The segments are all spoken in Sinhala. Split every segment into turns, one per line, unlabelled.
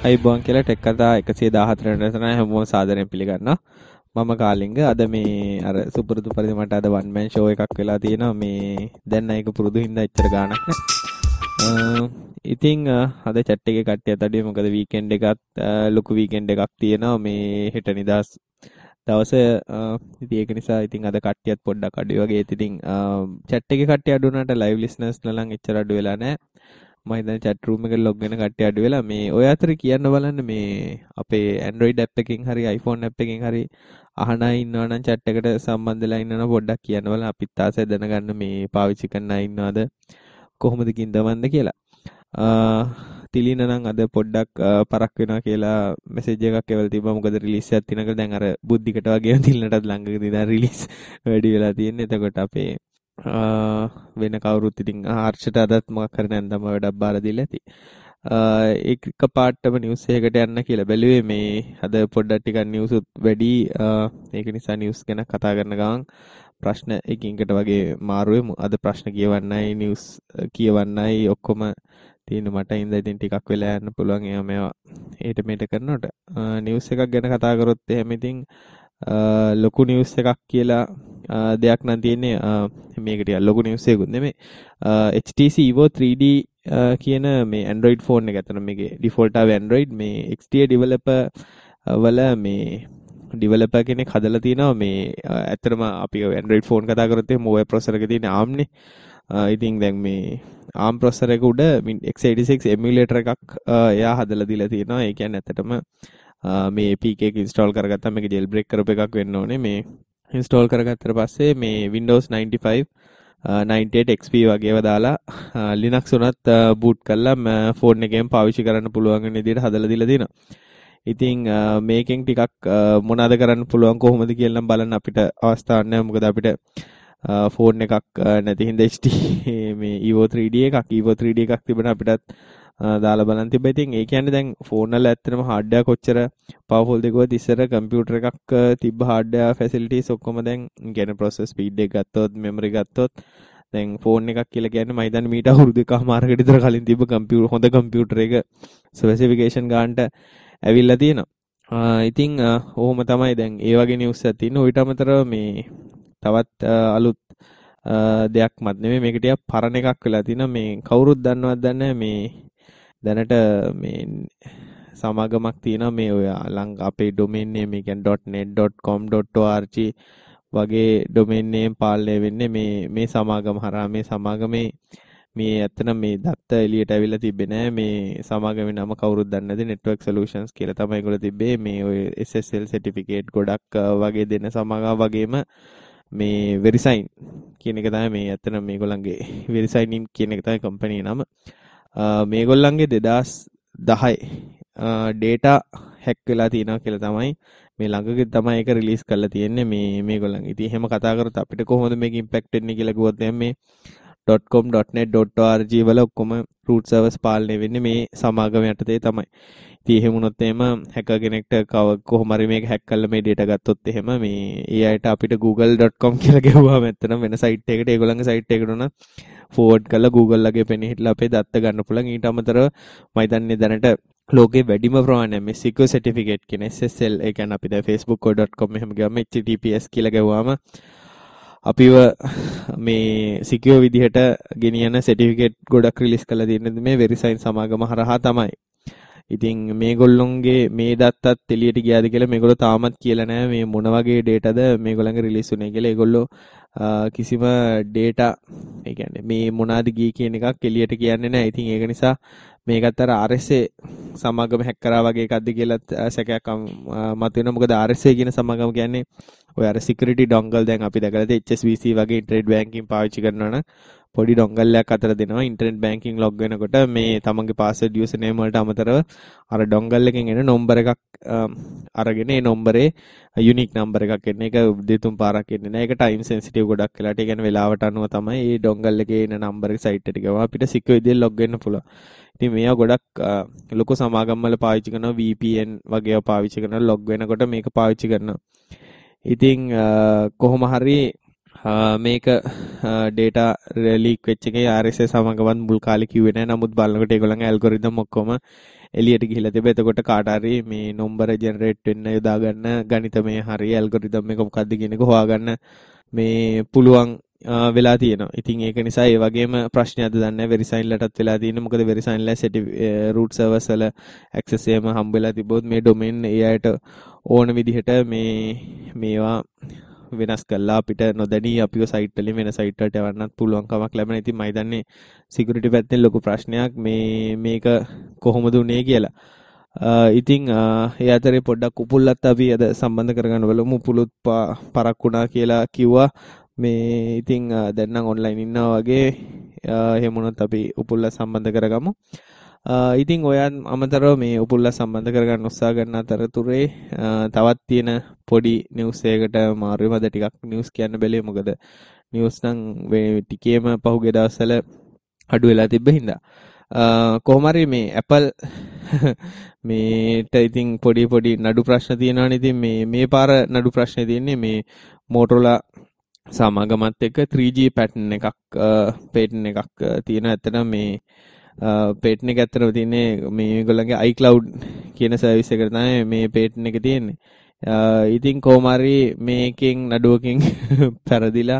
අයිබෝන් කියලා ටෙක් කතා 114 වෙනිදා හැමෝම සාදරයෙන් පිළිගන්නවා. මම කාලිංග. අද මේ අර සුපුරුදු පරිදි මට අද වන් මෑන් ෂෝ එකක් වෙලා තියෙනවා. මේ දැන් ඒක පුරුදු හින්දා එච්චර ගාණක් නෑ. ඉතින් අද chat එකේ කට්ටියත් අඩුයි. මොකද වීකෙන්ඩ් එකත් ලොකු වීකෙන්ඩ් එකක් තියෙනවා. මේ හෙට නිදාස් දවසේ ඉතින් ඒක නිසා ඉතින් අද කට්ටියත් පොඩ්ඩක් අඩුයි වගේ. ඉතින් chat එකේ කට්ටිය අඩු වුණාට live listeners නලන් එච්චර අඩු වෙලා නෑ. මම හිතන්නේ chat room එකට log වෙන කට්ටිය අඩු වෙලා මේ ඔය අතර කියන්න බලන්න මේ අපේ Android app එකකින් හරි iPhone app එකකින් හරි අහන අය ඉන්නවා නම් chat එකට සම්බන්ධ වෙලා ඉන්නවනම් පොඩ්ඩක් කියන්න බලන්න අපිත් ආසයි දැනගන්න මේ පාවිච්චි කරන අය ඉන්නවද කොහොමද කින්දවන්ද කියලා. තිලින නම් අද පොඩ්ඩක් පරක් වෙනවා කියලා මෙසේජ් එකක් එවලා තිබ්බා. මොකද රිලීස් එකක් තියෙනකල් දැන් අර බුද්ධිකට වගේ තිලිනටත් ළඟදී දැන් රිලීස් වැඩි වෙලා තියෙන්නේ. එතකොට අපේ වෙන කවුරුත් ඉතින් හර්ෂට අදත් මොකක් හරි නැන්දම වැඩක් බාර දීලා ඇති. ඒක පාටම නිවුස් එකකට යන්න කියලා බැලුවේ මේ අද පොඩ්ඩක් ටිකක් නිවුස් උත් වැඩි. ඒක නිසා නිවුස් ගැන කතා කරන ගමන් ප්‍රශ්න එකින්කට වගේ මාරු වෙමු. අද ප්‍රශ්න කියවන්නයි නිවුස් කියවන්නයි ඔක්කොම තියෙන මට ඉඳලා ඉතින් ටිකක් වෙලා යන්න පුළුවන් ඒවා මේවා ඊට මෙට කරනකොට. නිවුස් එකක් ගැන කතා කරොත් එහෙම ඉතින් ලොකු නිවුස් එකක් කියලා දෙයක් නම් තියෙන්නේ. මේක ටික ලොකු නිවුස් එකකුත් නෙමෙයි. HTC Evo 3D කියන මේ Android phone එක අතන මේකේ default ආවේ Android මේ XDA developer වල මේ developer කෙනෙක් හදලා තිනවා මේ ඇත්තටම අපි Android phone කතා කරොත් එහෙනම් OS processor එක තියෙන ARM නේ. ඉතින් දැන් මේ ARM processor එක උඩ x86 emulator එකක් එයා හදලා දීලා තියෙනවා. ඒ කියන්නේ ඇත්තටම මේ APK එක install කරගත්තාම මේක jailbreak කරපු එකක් වෙන්න ඕනේ. මේ install කරගත්තට පස්සේ මේ Windows 95 98 XP වගේව දාලා Linux උනත් boot කරලා phone එකෙන් පාවිච්චි කරන්න පුළුවන් වෙන විදිහට හදලා දීලා තියෙනවා. ඉතින් මේකෙන් ටිකක් මොනවද කරන්න පුළුවන් කොහොමද කියලා නම් බලන්න අපිට අවස්ථාවක් නැහැ. මොකද අපිට phone එකක් නැති හින්දා HD මේ Evo 3D එකක් තිබුණා අපිටත් දාලා බලන් තිබ්බා. ඉතින් ඒ කියන්නේ දැන් ෆෝන් වල ඇත්තටම hardware කොච්චර powerful දෙකවද ඉස්සර කම්පියුටර් එකක් තිබ්බ hardware facilities ඔක්කොම දැන් කියන්නේ process speed එක ගත්තොත් memory ගත්තොත් දැන් ෆෝන් එකක් කියලා කියන්නේ මම හිතන්නේ මීට අවුරුදු එකමාරකට විතර කලින් තිබ්බ හොඳ කම්පියුටර් එක ස්පෙસિෆිකේෂන් ගන්නට ඇවිල්ලා තියෙනවා. ඉතින් ඔහොම තමයි දැන් ඒ වගේ නිවුස් එකක් තියෙනවා. ඊට අමතරව මේ තවත් අලුත් දෙයක් මත් නෙමෙයි මේක ටිකක් පරණ එකක් වෙලා තිනවා. මේ කවුරුත් දන්නවද දන්නේ මේ දැනට මේ සමාගමක් තියෙනවා මේ ඔය අපේ domain name එක .net.com.org වගේ domain name පාලනය වෙන්නේ මේ සමාගම හරහා. මේ සමාගමේ මේ ඇත්තටම මේ දත්ත එළියට ඇවිල්ලා තිබ්බේ නෑ. මේ සමාගමේ නම කවුරුත් දන්නේ නැති network solutions කියලා තමයි ඒගොල්ලෝ තිබ්බේ. මේ ඔය SSL certificate ගොඩක් වගේ දෙන සමාගම වගේම මේ verisign කියන එක තමයි මේ ඇත්තටම මේගොල්ලන්ගේ verisign කියන එක තමයි කම්පැනි නම. මේගොල්ලන්ගේ 2010 data hack වෙලා තියෙනවා කියලා තමයි මේ ළඟදී තමයි ඒක රිලීස් කරලා තියෙන්නේ මේගොල්ලන්. ඉතින් එහෙම කතා කරත් අපිට කොහොමද මේක ඉම්පැක්ට් වෙන්නේ කියලා කිව්වොත් මේ .com.net.org වල ඔක්කොම root servers පාලනය වෙන්නේ මේ සමාගම යටතේ තමයි. ඉතින් එහෙම වුණොත් එහෙම hacker කෙනෙක්ට කොහොම හරි මේක hack කරලා මේ data ගත්තොත් එහෙම මේ ඒ අයට අපිට google.com කියලා ගෙවුවාම ඇත්තටම වෙන site එකකට ඒගොල්ලන්ගේ site එකට උන forward කරලා Google ලගේ පෙනී හිටලා අපේ දත්ත ගන්න පුළුවන්. ඊට අමතරව මම හිතන්නේ දැනට ලෝකේ වැඩිම ප්‍රමාණය මේ secure certificate කියන SSL ඒ කියන්නේ අපි දැන් facebook.com එහෙම ගියාම HTTPS කියලා ගෙවුවාම අපිව මේ secure විදිහට ගෙනියන certificate ගොඩක් රිලීස් කරලා තියෙන්නේ මේ verisign සමාගම හරහා තමයි. ඉතින් මේගොල්ලොන්ගේ මේ දත්තත් එළියට ගියාද කියලා මේගොල්ලෝ තාමත් කියලා නැහැ. මේ මොන වගේ dataද මේගොල්ලන්ගේ රිලීස් වුනේ කියලා. ඒගොල්ලෝ කිසිම data ඒ කියන්නේ මේ මොනවාද ගියේ කියන එකක් එළියට කියන්නේ නැහැ. ඉතින් ඒක නිසා මේකත් අර RSA සමාගම හැක් කරා වගේ එකක්ද කියලා සැකයක් මතුවෙනවා. මොකද RSA කියන සමාගම කියන්නේ ඔය අර security dongle දැන් අපි දැකලා තියෙ HSBC වගේ internet banking පාවිච්චි කරනවා නම් පොඩි dongle එකක් අතර දෙනවා. internet banking log වෙනකොට මේ තමන්ගේ password username වලට අමතරව අර dongle එකෙන් එන number එකක් අරගෙන ඒ numberේ unique number එකක් එන්නේ. ඒක දෙතුන් පාරක් එන්නේ නැහැ. ඒක time sensitive ගොඩක් වෙලාට. ඒ කියන්නේ වෙලාවට අනුව තමයි මේ dongle එකේ එන number එක site එකට ගියාම අපිට secure විදිහට log වෙන්න පුළුවන්. ඉතින් මේවා ගොඩක් ලොකු සමාගම් වල පාවිච්චි කරනවා. VPN වගේ පාවිච්චි කරනවා. log වෙනකොට මේක පාවිච්චි කරනවා. ඉතින් කොහොම හරි මේක data leak වෙච්ච එකේ RSS සමගවත් මුල් කාලේ කිව්වේ නැහැ. නමුත් බලනකොට ඒගොල්ලන්ගේ ඇල්ගොරිතම් ඔක්කොම එළියට ගිහිලා තිබේ. එතකොට කාට හරි මේ නම්බර ජෙනරේට් වෙන්න යොදා ගන්න ගණිතමය හරි ඇල්ගොරිතම් එක මොකක්ද කියන එක හොයාගන්න මේ පුළුවන් වෙලා තියෙනවා. ඉතින් ඒක නිසා ඒ වගේම ප්‍රශ්නයක්ද දන්නේ වෙරිසයින් ලටත් වෙලා තියෙනවා. මොකද වෙරිසයින් ලා root servers වල access එකම හම්බ වෙලා තිබ්බොත් මේ domain ඒ අයට ඕන විදිහට මේවා වෙනස් කළා අපිට නොදැනී අපිව site වලින් වෙන site වලට යවන්නත් පුළුවන් කමක් ලැබෙන. ඉතින් මම හිතන්නේ security පැත්තෙන් ලොකු ප්‍රශ්නයක් මේක කොහොමද උනේ කියලා. ඉතින් ඒ අතරේ පොඩ්ඩක් උපුල්ලත් අපි අද සම්බන්ධ කරගන්න බලමු. උපුලුත් පරක්කුණා කියලා කිව්වා. මේ ඉතින් දැන් නම් ඔන්ලයින් ඉන්නවා වගේ එහෙම වුණොත් අපි උපුල්ල සම්බන්ධ කරගමු. ඉතින් ඔයන් අමතරව මේ උපුල්ල සම්බන්ධ කරගන්න උත්සාහ කරන අතරතුරේ තවත් තියෙන පොඩි නිවුස් එකකට මාරුවේ මම ටිකක් නිවුස් කියන්න බැලුවේ. මොකද නිවුස් නම් මේ ටිකේම පහුගිය දවස්වල අඩු වෙලා තිබ්බ හින්දා. කොහොම හරි මේ Apple මේට ඉතින් පොඩි නඩු ප්‍රශ්න තියෙනවානේ. ඉතින් මේ පාර නඩු ප්‍රශ්නේ තියෙන්නේ මේ Motorola සමාගමත් එක්ක 3G patent එකක් තියෙන. ඇත්තටම මේ patent එක ඇත්තටම තියෙන්නේ මේගොල්ලන්ගේ iCloud කියන සර්විස් එකට තමයි මේ patent එක තියෙන්නේ. ඉතින් කොහොම හරි මේකෙන් නඩුවකින් පෙරදිලා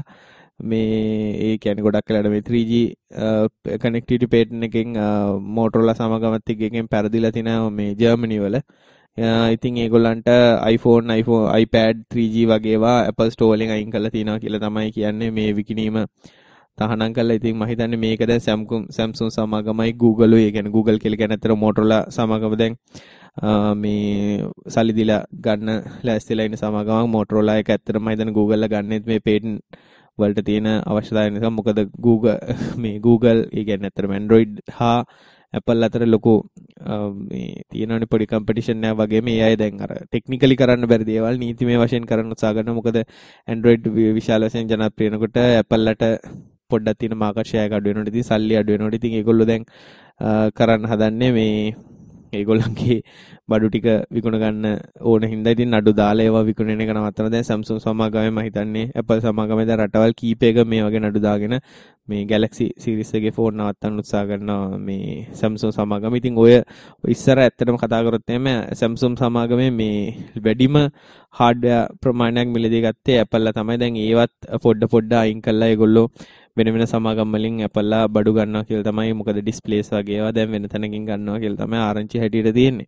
ඒ කියන්නේ ගොඩක් වෙලාට මේ 3G connectivity patent එකෙන් Motorola සමාගමත් එක්ක පෙරදිලා තිනවා මේ ජර්මනි වල. ඉතින් ඒගොල්ලන්ට iPhone, iPad 3G වගේවා Apple Store වලින් අයින් කරලා තිනවා කියලා තමයි කියන්නේ මේ විකිණීම තහනම් කළා. ඉතින් මම හිතන්නේ මේක දැන් Samsung සමාගමයි Google ඒ කියන්නේ Google කියලා කියන අතර Motorola සමාගම දැන් මේ සල්ලි දීලා ගන්න ලෑස්තිලා ඉන්න සමාගමක් Motorola එක ඇත්තටම මම හිතන්නේ Google ලා ගන්නෙත් මේ patent වලට තියෙන අවශ්‍යතාවය නිසා. මොකද Google ඒ කියන්නේ අතරම Android හා Apple අතර ලොකු මේ තියෙනවනේ පොඩි කම්පිටිෂන් එකක් වගේ. මේ අය දැන් අර ටෙක්නිකලි කරන්න බැරි දේවල් නීතිමය වශයෙන් කරන්න උත්සාහ කරනවා. මොකද Android විශාල වශයෙන් ජනප්‍රිය වෙනකොට Apple ට පොඩ්ඩක් තියෙන මාකට් ෂෙයා එක අඩු වෙනකොට ඉතින් සල්ලි අඩු වෙනකොට ඉතින් ඒගොල්ලෝ දැන් කරන්න හදන්නේ මේ ඒගොල්ලන්ගේ බඩු ටික විකුණ ගන්න ඕන හින්දා ඉතින් නඩු දාලා ඒවා විකුණන එක නවත්තන. දැන් Samsung සමාගමේ මම හිතන්නේ Apple සමාගමේ දැන් රටවල් කීපයක මේ වගේ නඩු දාගෙන මේ Galaxy series එකේ ෆෝන් නවත්තන්න උත්සාහ කරනවා මේ Samsung සමාගම. ඉතින් ඔය ඉස්සර ඇත්තටම කතා කරොත් එimhe Samsung සමාගමේ මේ වැඩිම hardware ප්‍රමාණයක් මිලදී ගත්තේ Apple ලා තමයි. දැන් ඒවත් පොඩ අයින් කළා ඒගොල්ලෝ වෙන සමාගම් වලින් Apple ලා බඩු ගන්නවා කියලා තමයි. මොකද ඩිස්ප්ලේස් වගේ ඒවා දැන් වෙන තැනකින් ගන්නවා කියලා තමයි ආරංචි හැටියට තියෙන්නේ.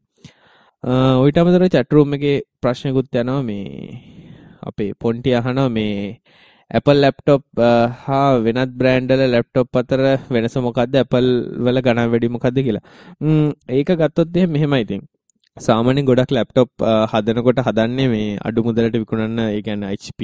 ඔයිට අමතරව chat room එකේ ප්‍රශ්නකුත් යනවා. මේ අපේ පොන්ටි අහනවා මේ Apple laptop හා වෙනත් බ්‍රෑන්ඩ් වල laptop අතර වෙනස මොකද්ද? Apple වල ගණන් වැඩි මොකද්ද කියලා. ඒක ගත්තොත් මෙහෙමයි ඉතින්. සාමාන්‍යයෙන් ගොඩක් ලැප්ටොප් හදනකොට හදන්නේ මේ අඩු මුදලට විකුණන්න. ඒ කියන්නේ HP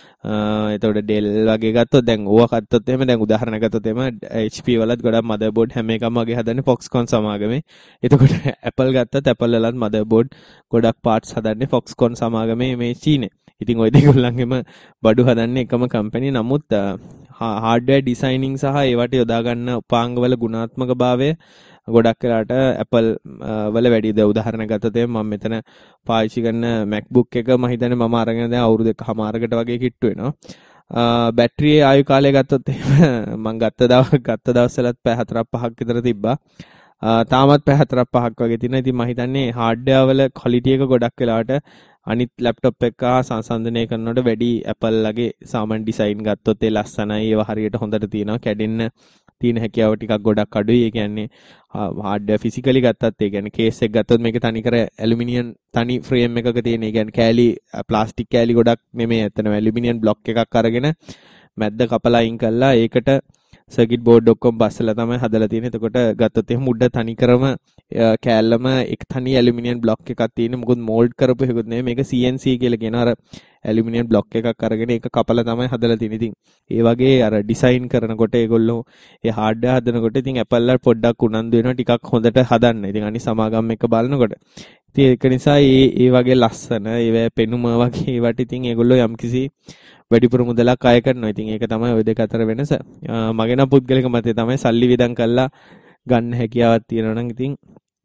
එතකොට Dell වගේ ගත්තොත් දැන් ඕවා ගත්තොත් එහෙම දැන් උදාහරණයක් ගත්තොත් එහෙම HP වලත් ගොඩක් motherboard හැම එකම වගේ හදන්නේ Foxconn සමාගමේ. එතකොට Apple ගත්තත් Apple වලත් motherboard ගොඩක් parts හදන්නේ Foxconn සමාගමේ මේ චීනේ. ඉතින් ওই දෙගොල්ලන්ගෙම බඩු හදන්නේ එකම කම්පැනි. නමුත් hardware designing සහ ඒවට යොදා ගන්න උපාංගවල ගුණාත්මක භාවය ගොඩක් වෙලාට Apple වල වැඩිද. උදාහරණයක් ගත්තොත් මම මෙතන පාවිච්චි කරන MacBook එක මම හිතන්නේ මම අරගෙන දැන් අවුරුදු 1.5කට වගේ කිට්ටු වෙනවා. බැටරියේ ආයු කාලය ගත්තොත් මම ගත්ත දවස්වලත් පැය 4-5ක් විතර තිබ්බා. තාමත් පැය 4-5ක් වගේ තියෙනවා. ඉතින් මම හිතන්නේ hardware වල quality එක ගොඩක් වෙලාට අනිත් laptop එක සංසන්දනය කරනකොට වැඩි Apple ලගේ සාමාන්‍ය design ගත්තොත් ඒ ලස්සනයි. ඒවා හරියට හොඳට තියෙනවා. කැඩෙන්න තියෙන හැකියාව ටිකක් ගොඩක් අඩුයි. ඒ කියන්නේ hardware physically ගත්තත් ඒ කියන්නේ case එක ගත්තොත් මේක තනිකර aluminium තනි frame එකක තියෙන. ඒ කියන්නේ කෑලි plastic කෑලි ගොඩක් නෙමෙයි. ඇත්තටම aluminium block එකක් අරගෙන මැද්ද කපලා අයින් කළා. ඒකට circuit board ඔක්කොම බස්සලා තමයි හදලා තියෙන්නේ. එතකොට ගත්තොත් එහෙම මුඩ තනිකරම කෑල්ලම එක තනි aluminium block එකක් තියෙන්නේ. මොකද mold කරපු එකකුත් නෙමෙයි. මේක CNC කියලා කියන අර aluminium block එකක් අරගෙන ඒක කපලා තමයි හදලා තියෙන්නේ. ඉතින් ඒ වගේ අර design කරනකොට ඒගොල්ලෝ ඒ hardware හදනකොට ඉතින් Apple ලා පොඩ්ඩක් උනන්දු වෙනවා ටිකක් හොඳට හදන්න. ඉතින් අනිත් සමාගම් එක බලනකොට. ඉතින් ඒක නිසා ඒ වගේ ලස්සන ඒවැ පෙනුම වගේ ඒවට ඉතින් ඒගොල්ලෝ යම්කිසි වැඩිපුර මුදලක් අය කරනවා. ඉතින් ඒක තමයි ওই දෙක අතර වෙනස. මගේ නම් පුද්ගලික මතය තමයි සල්ලි වියදම් කරලා ගන්න හැකියාවක් තියෙනවා නම් ඉතින්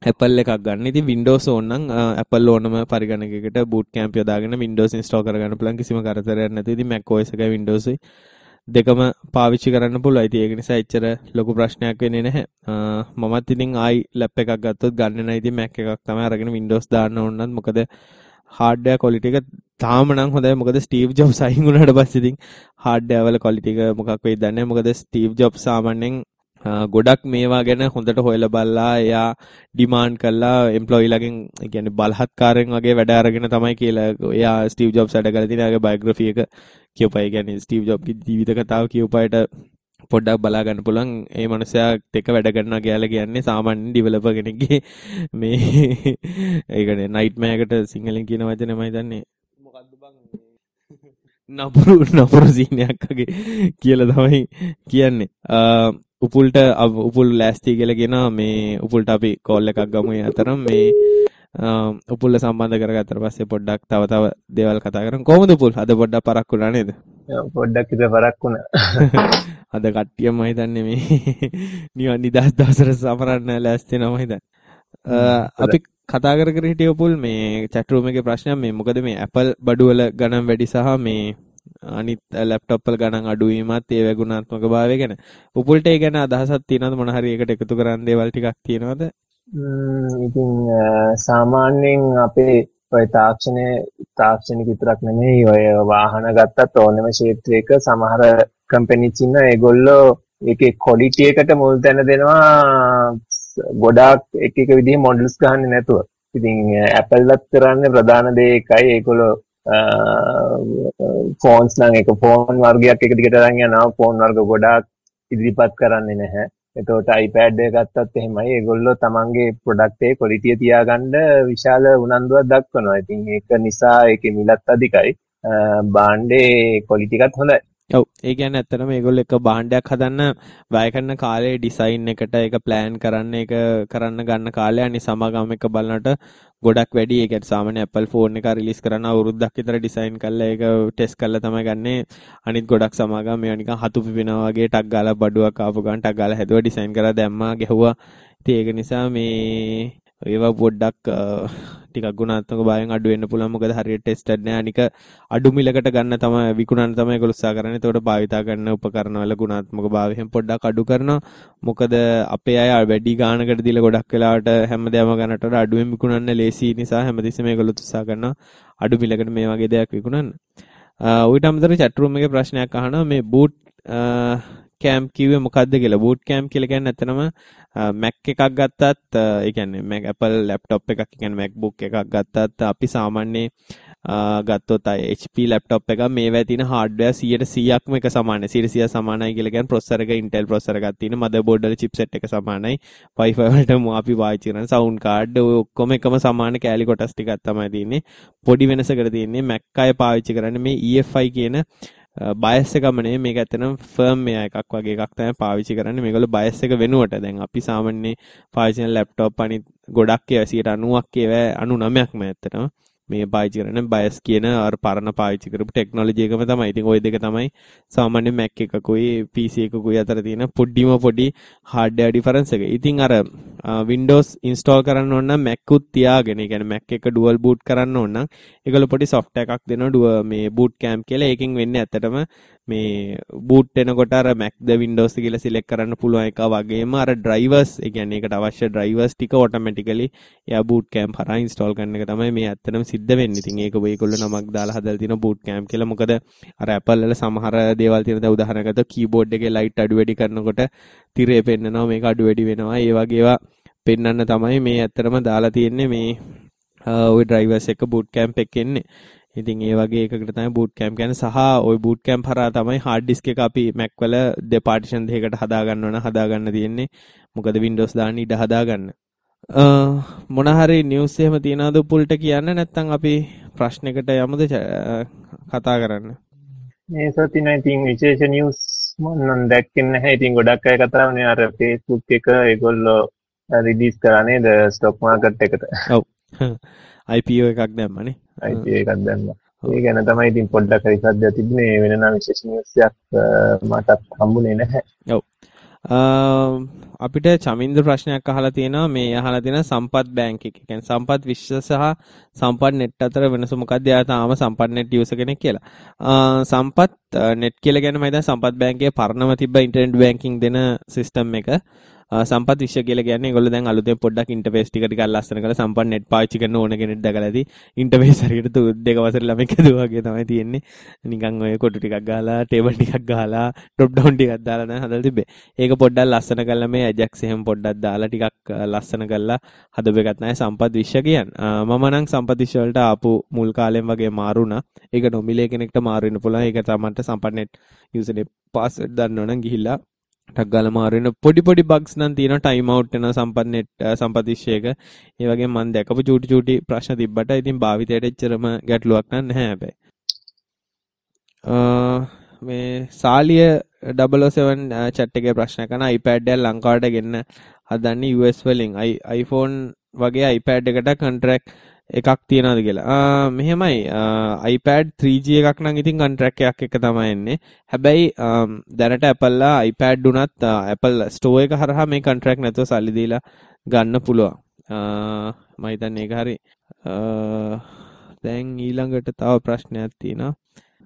Apple එකක් ගන්න. ඉතින් Windows ඕන නම් Apple ඕනම පරිගණකයකට boot camp යොදාගෙන Windows install කරගන්න පුළුවන් කිසිම කරදරයක් නැතුව. ඉතින් Mac OS එකයි Windows දෙකම පාවිච්චි කරන්න පුළුවන්. ඉතින් ඒක නිසා එච්චර ලොකු ප්‍රශ්නයක් වෙන්නේ නැහැ. මමත් ඉතින් ලැප් එකක් ගත්තොත් ගන්න නැහැ. ඉතින් Mac එකක් තමයි අරගෙන Windows දාන්න ඕන නම් මොකද hardware quality එක තාම නම් හොඳයි. මොකද Steve Jobs අයින් වුණාට පස්සේ ඉතින් hardware වල quality එක මොකක් වෙයිද දන්නේ නැහැ. මොකද Steve Jobs සාමාන්‍යයෙන් ගොඩක් මේවා ගැන හොඳට හොයලා බලලා එයා ඩිමාන්ඩ් කළා එම්ප්ලොයිලාගෙන් කියන්නේ බලහත්කාරයෙන් වගේ වැඩ අරගෙන තමයි කියලා එයා ස්ටීව් ජොබ්ස් වැඩ කරලා තියෙන. එයාගේ බයෝග්‍රැෆි එක කියවපයි. කියන්නේ ස්ටීව් ජොබ්ගේ ජීවිත කතාව කියවපයිට පොඩ්ඩක් බලා ගන්න පුළුවන්. ඒ මනුස්සයාත් එක්ක වැඩ කරනවා කියලා කියන්නේ සාමාන්‍ය ඩිවෙලොපර් කෙනෙක්ගේ මේ ඒ කියන්නේ නයිට්මෑර් එකට සිංහලෙන් කියන වචනේ මම හිතන්නේ මොකද්ද බං නපුරු සීනයක් වගේ කියලා තමයි කියන්නේ. උපුල් ලෑස්ති කියලා කියනවා. මේ උපුල්ට අපි කෝල් එකක් ගමු. ඒ අතරම මේ උපුල්ල සම්බන්ධ කරගත්තට පස්සේ පොඩ්ඩක් තව දේවල් කතා කරමු. කොහොමද උපුල්? අද පොඩ්ඩක් පරක් වුණා නේද?
පොඩ්ඩක් ඉත පරක් වුණා.
අද කට්ටියම හිතන්නේ මේ නිකන් නිදහස් දවසට සමරන්න ලෑස්ති වෙනවා හිතන්නේ. අපි කතා කර හිටිය උපුල් මේ chat room එකේ ප්‍රශ්නයක් මේ මොකද මේ Apple බඩු වල ගණන් වැඩි සහ මේ අනිත් ලැප්ටොප් වල ගණන් අඩු වීමත් ඒ වගුණාත්මක භාවය ගැන උපුල්ට ඒ ගැන අදහසක් තියෙනවද? මොන හරි එකට එකතු කරන්න දේවල් ටිකක් තියෙනවද?
ඉතින් සාමාන්‍යයෙන් අපේ ඔය තාක්ෂණික විතරක් නෙමෙයි ඔය වාහන ගත්තත් ඕනෑම ක්ෂේත්‍රයක සමහර කම්පැනිස් ඉන්න ඒගොල්ලෝ ඒකේ ක්වොලිටි එකට මුල් තැන දෙනවා ගොඩාක් එක විදිහේ මොඩල්ස් ගහන්නේ නැතුව. ඉතින් Apple ලත් කරන්නේ ප්‍රධාන දේ එකයි. ඒගොල්ලෝ ෆෝන්ස් නම් එක ෆෝන් වර්ගයක් එක දිගට අරන් යනවා. ෆෝන් වර්ග ගොඩාක් ඉදිරිපත් කරන්නේ නැහැ. එතකොට iPad එක ගත්තත් එහෙමයි. ඒගොල්ලෝ තමන්ගේ ප්‍රොඩක්ට් එකේ ක්වොලිටිය තියාගන්න විශාල උනන්දුවක් දක්වනවා. ඉතින් ඒක නිසා ඒකේ මිලත් අධිකයි. භාණ්ඩේ ක්වොලිටි එකත් හොඳයි.
ඔව් ඒ කියන්නේ ඇත්තටම මේගොල්ලෝ එක භාණ්ඩයක් හදන්න වැය කරන කාලේ ඩිසයින් එකට ඒක ප්ලෑන් කරන්න ඒක කරන්න ගන්න කාලය අනිත් සමාගම එක බලනකොට ගොඩක් වැඩි. ඒ කියන්නේ සාමාන්‍ය Apple phone එක රිලීස් කරන අවුරුද්දක් විතර ඩිසයින් කරලා ඒක ටෙස්ට් කරලා තමයි ගන්නෙ. අනිත් ගොඩක් සමාගම් මේවා නිකන් හතු පිපෙනවා වගේ ටක් ගාලා බඩුවක් ආපු ගමන් ටක් ගාලා හැදුවා ඩිසයින් කරලා දැම්මා ගැහුවා. ඉතින් ඒක නිසා මේ ඒවා පොඩ්ඩක් ටිකක් ගුණාත්මක භාවයෙන් අඩු වෙන්න පුළුවන්. මොකද හරියට ටෙස්ටඩ් නෑ. අනික අඩු මිලකට ගන්න තමයි විකුණන්න තමයි ඒගොල්ලෝ උත්සාහ කරන්නේ. ඒකට භාවිතා කරන උපකරණ වල ගුණාත්මක භාවයෙන් පොඩ්ඩක් අඩු කරනවා. මොකද අපේ අය වැඩි ගාණකට දීලා ගොඩක් වෙලාවට හැමදේම ගන්නට වඩා අඩුවෙන් විකුණන්න ලේසි නිසා හැමතිස්සෙම ඒගොල්ලෝ උත්සාහ කරනවා අඩු මිලකට මේ වගේ දෙයක් විකුණන්න. ඌට අමතරව chat room එකේ ප්‍රශ්නයක් අහනවා මේ boot camp කිව්වේ මොකද්ද කියලා. boot camp කියලා කියන්නේ ඇත්තනම Mac එකක් ගත්තත් ඒ කියන්නේ Mac Apple laptop එකක් කියන්නේ MacBook එකක් ගත්තත් අපි සාමාන්‍යයෙන් ගත්තොත් HP laptop එක මේවා තියෙන hardware 100%ක්ම එක සමානයි. 100% සමානයි කියලා කියන්නේ processor එක Intel processor එකක් තියෙන motherboard වල chipset එක සමානයි. Wi-Fi වලට අපි පාවිච්චි කරන sound card ඔය ඔක්කොම එකම සමාන කැලි කොටස් ටිකක් තමයි තියෙන්නේ. පොඩි වෙනසකට තියෙන්නේ Mac අය පාවිච්චි කරන්නේ මේ EFI කියන බයස් එකම නෙමෙයි. මේක ඇත්තටම ෆර්ම්වෙයා එකක් වගේ එකක් තමයි පාවිච්චි කරන්නේ. මේගොල්ලෝ බයස් එක වෙනුවට දැන් අපි සාමාන්‍යයෙන් පාවිච්චි කරන ලැප්ටොප් අනිත් ගොඩක් ඒවා 90ක් ඒවා 99ක්ම ඇත්තටම මේ පාවිච්චි කරන්නේ බයස් කියන අර පරණ පාවිච්චි කරපු ටෙක්නොලොජි එකම තමයි. ඉතින් ওই දෙක තමයි සාමාන්‍ය Mac එකකුයි PC එකකුයි අතර තියෙන පොඩි hardware difference එක. ඉතින් අර Windows install කරන්න ඕන නම් Mac උත් තියාගෙන, ඒ කියන්නේ Mac එක dual boot කරන්න ඕන නම් ඒගොල්ලෝ පොඩි software එකක් දෙනවා මේ boot camp කියලා. ඒකෙන් වෙන්නේ ඇත්තටම මේ boot වෙනකොට අර Mac ද Windows කියලා select කරන්න පුළුවන් එක වගේම අර drivers, ඒ කියන්නේ ඒකට අවශ්‍ය drivers ටික automatically එයා boot camp හරහා install කරන එක තමයි මේ ඇත්තටම සිද්ධ වෙන්නේ. ඉතින් ඒක ඔයගොල්ලෝ නමක් දාලා හදලා තියෙන boot camp කියලා. මොකද අර Apple වල සමහර දේවල් තියෙන දැන් උදාහරණයකට keyboard එකේ light අඩු වැඩි කරනකොට තිරේ පෙන්නනවා, මේක අඩු වැඩි වෙනවා. ඒ වගේ ඒවා පෙන්වන්න තමයි මේ ඇත්තටම දාලා තියෙන්නේ මේ ওই drivers එක boot camp එකේ ඉන්නේ. ඉතින් ඒ වගේ එකකට තමයි boot camp කියන්නේ. සහ ওই boot camp හරහා තමයි hard disk එක අපි Mac වල partition දෙකකට හදා ගන්න තියෙන්නේ. මොකද Windows දාන්න ඉඩ හදා ගන්න. මොන හරි නිවුස් එහෙම තියනවද උපුල්ට කියන්න? නැත්නම් අපි ප්‍රශ්නයකට යමුද කතා කරන්න?
මේ සතියේ ඉතින් විශේෂ නිවුස් මම දැක්කේ නැහැ. ඉතින් ගොඩක් අය කතා කරන්නේ අර Facebook එක ඒගොල්ලෝ රිලීස් කරා නේද ස්ටොක් මාකට් එකට.
ඔව්. IPO එකක් දැම්මනේ.
IPO එකක් දැම්මා. ඒ ගැන තමයි ඉතින් පොඩ්ඩක් හරි සද්දයක් තිබුණේ. වෙන නම් විශේෂ නිවුස් එකක් මට හම්බුනේ නැහැ.
ඔව්. අපිට චමින්ද්‍ර ප්‍රශ්නයක් අහලා තියෙනවා මේ අහලා තියෙන සම්පත් බැංක් එක. කියන්නේ සම්පත් විශ්ව සහ සම්පත් නෙට් අතර වෙනස මොකක්ද? එයා තාම සම්පත් නෙට් යූසර් කෙනෙක් කියලා. සම්පත් නෙට් කියලා කියන්නේ මම හිතන්නේ සම්පත් බැංකේ පරණම තිබ්බ ඉන්ටර්නෙට් බැංකින් දෙන සිස්ටම් එක. සම්පත් විශ්ව කියලා කියන්නේ ඒගොල්ලෝ දැන් අලුතෙන් පොඩ්ඩක් ඉන්ටර්ෆේස් ටික ලස්සන කරලා සම්පත් නෙට් පාවිච්චි කරන ඕන කෙනෙක් දැකලා ඇති. ඉන්ටර්ෆේස් හරියට දෙක වසර ළමෙක් හදුවා වගේ තමයි තියෙන්නේ. නිකන් ඔය කොටු ටිකක් ගහලා ටේබල් ටිකක් ගහලා ඩ්‍රොප් ඩවුන් ටිකක් දාලා දැන් හදලා තිබ්බේ. ඒක පොඩ්ඩක් ලස්සන කරලා මේ ඇජැක්ස් එහෙම පොඩ්ඩක් දාලා ටිකක් ලස්සන කරලා හදපු එකක් තමයි සම්පත් විශ්ව කියන්නේ. මම නම් සම්පත් විශ්ව වලට ආපු මුල් කාලෙම වගේ මාරුණා. ඒක නොමිලේ කෙනෙක්ට මාරු වෙන්න පුළුවන්. ඒක තමයි සම්පත් නෙට් යූසර් නේ පාස්වර්ඩ් දන්නවනම් ගිහිල්ලා ටක් ගාලා මාරු වෙන පොඩි බග්ස් නම් තියෙනවා ටයිම් අවුට් වෙන සම්පත් නෙට් සම්පත් විශ්වයක. ඒ වගේම මම දැකපු චූටි ප්‍රශ්න තිබ්බට ඉතින් භාවිතයට එච්චරම ගැටලුවක් නැහැ හැබැයි. මේ සාලිය 007 chat එකේ ප්‍රශ්න කරන iPad එක ලංකාවට ගෙන්න හදන්නේ US වලින් iPhone වගේ iPad එකට කොන්ට්‍රැක්ට් එකක් තියනවාද කියලා. මෙහෙමයි iPad 3G එකක් නම් ඉතින් කොන්ට්‍රැක්ට් එකක් එක තමයි එන්නේ. හැබැයි දැනට Apple ලා iPad උනත් Apple Store එක හරහා මේ කොන්ට්‍රැක්ට් නැතුව සල්ලි දීලා ගන්න පුළුවන්. මම හිතන්නේ ඒක හරි. දැන් ඊළඟට තව ප්‍රශ්නයක් තියෙනවා.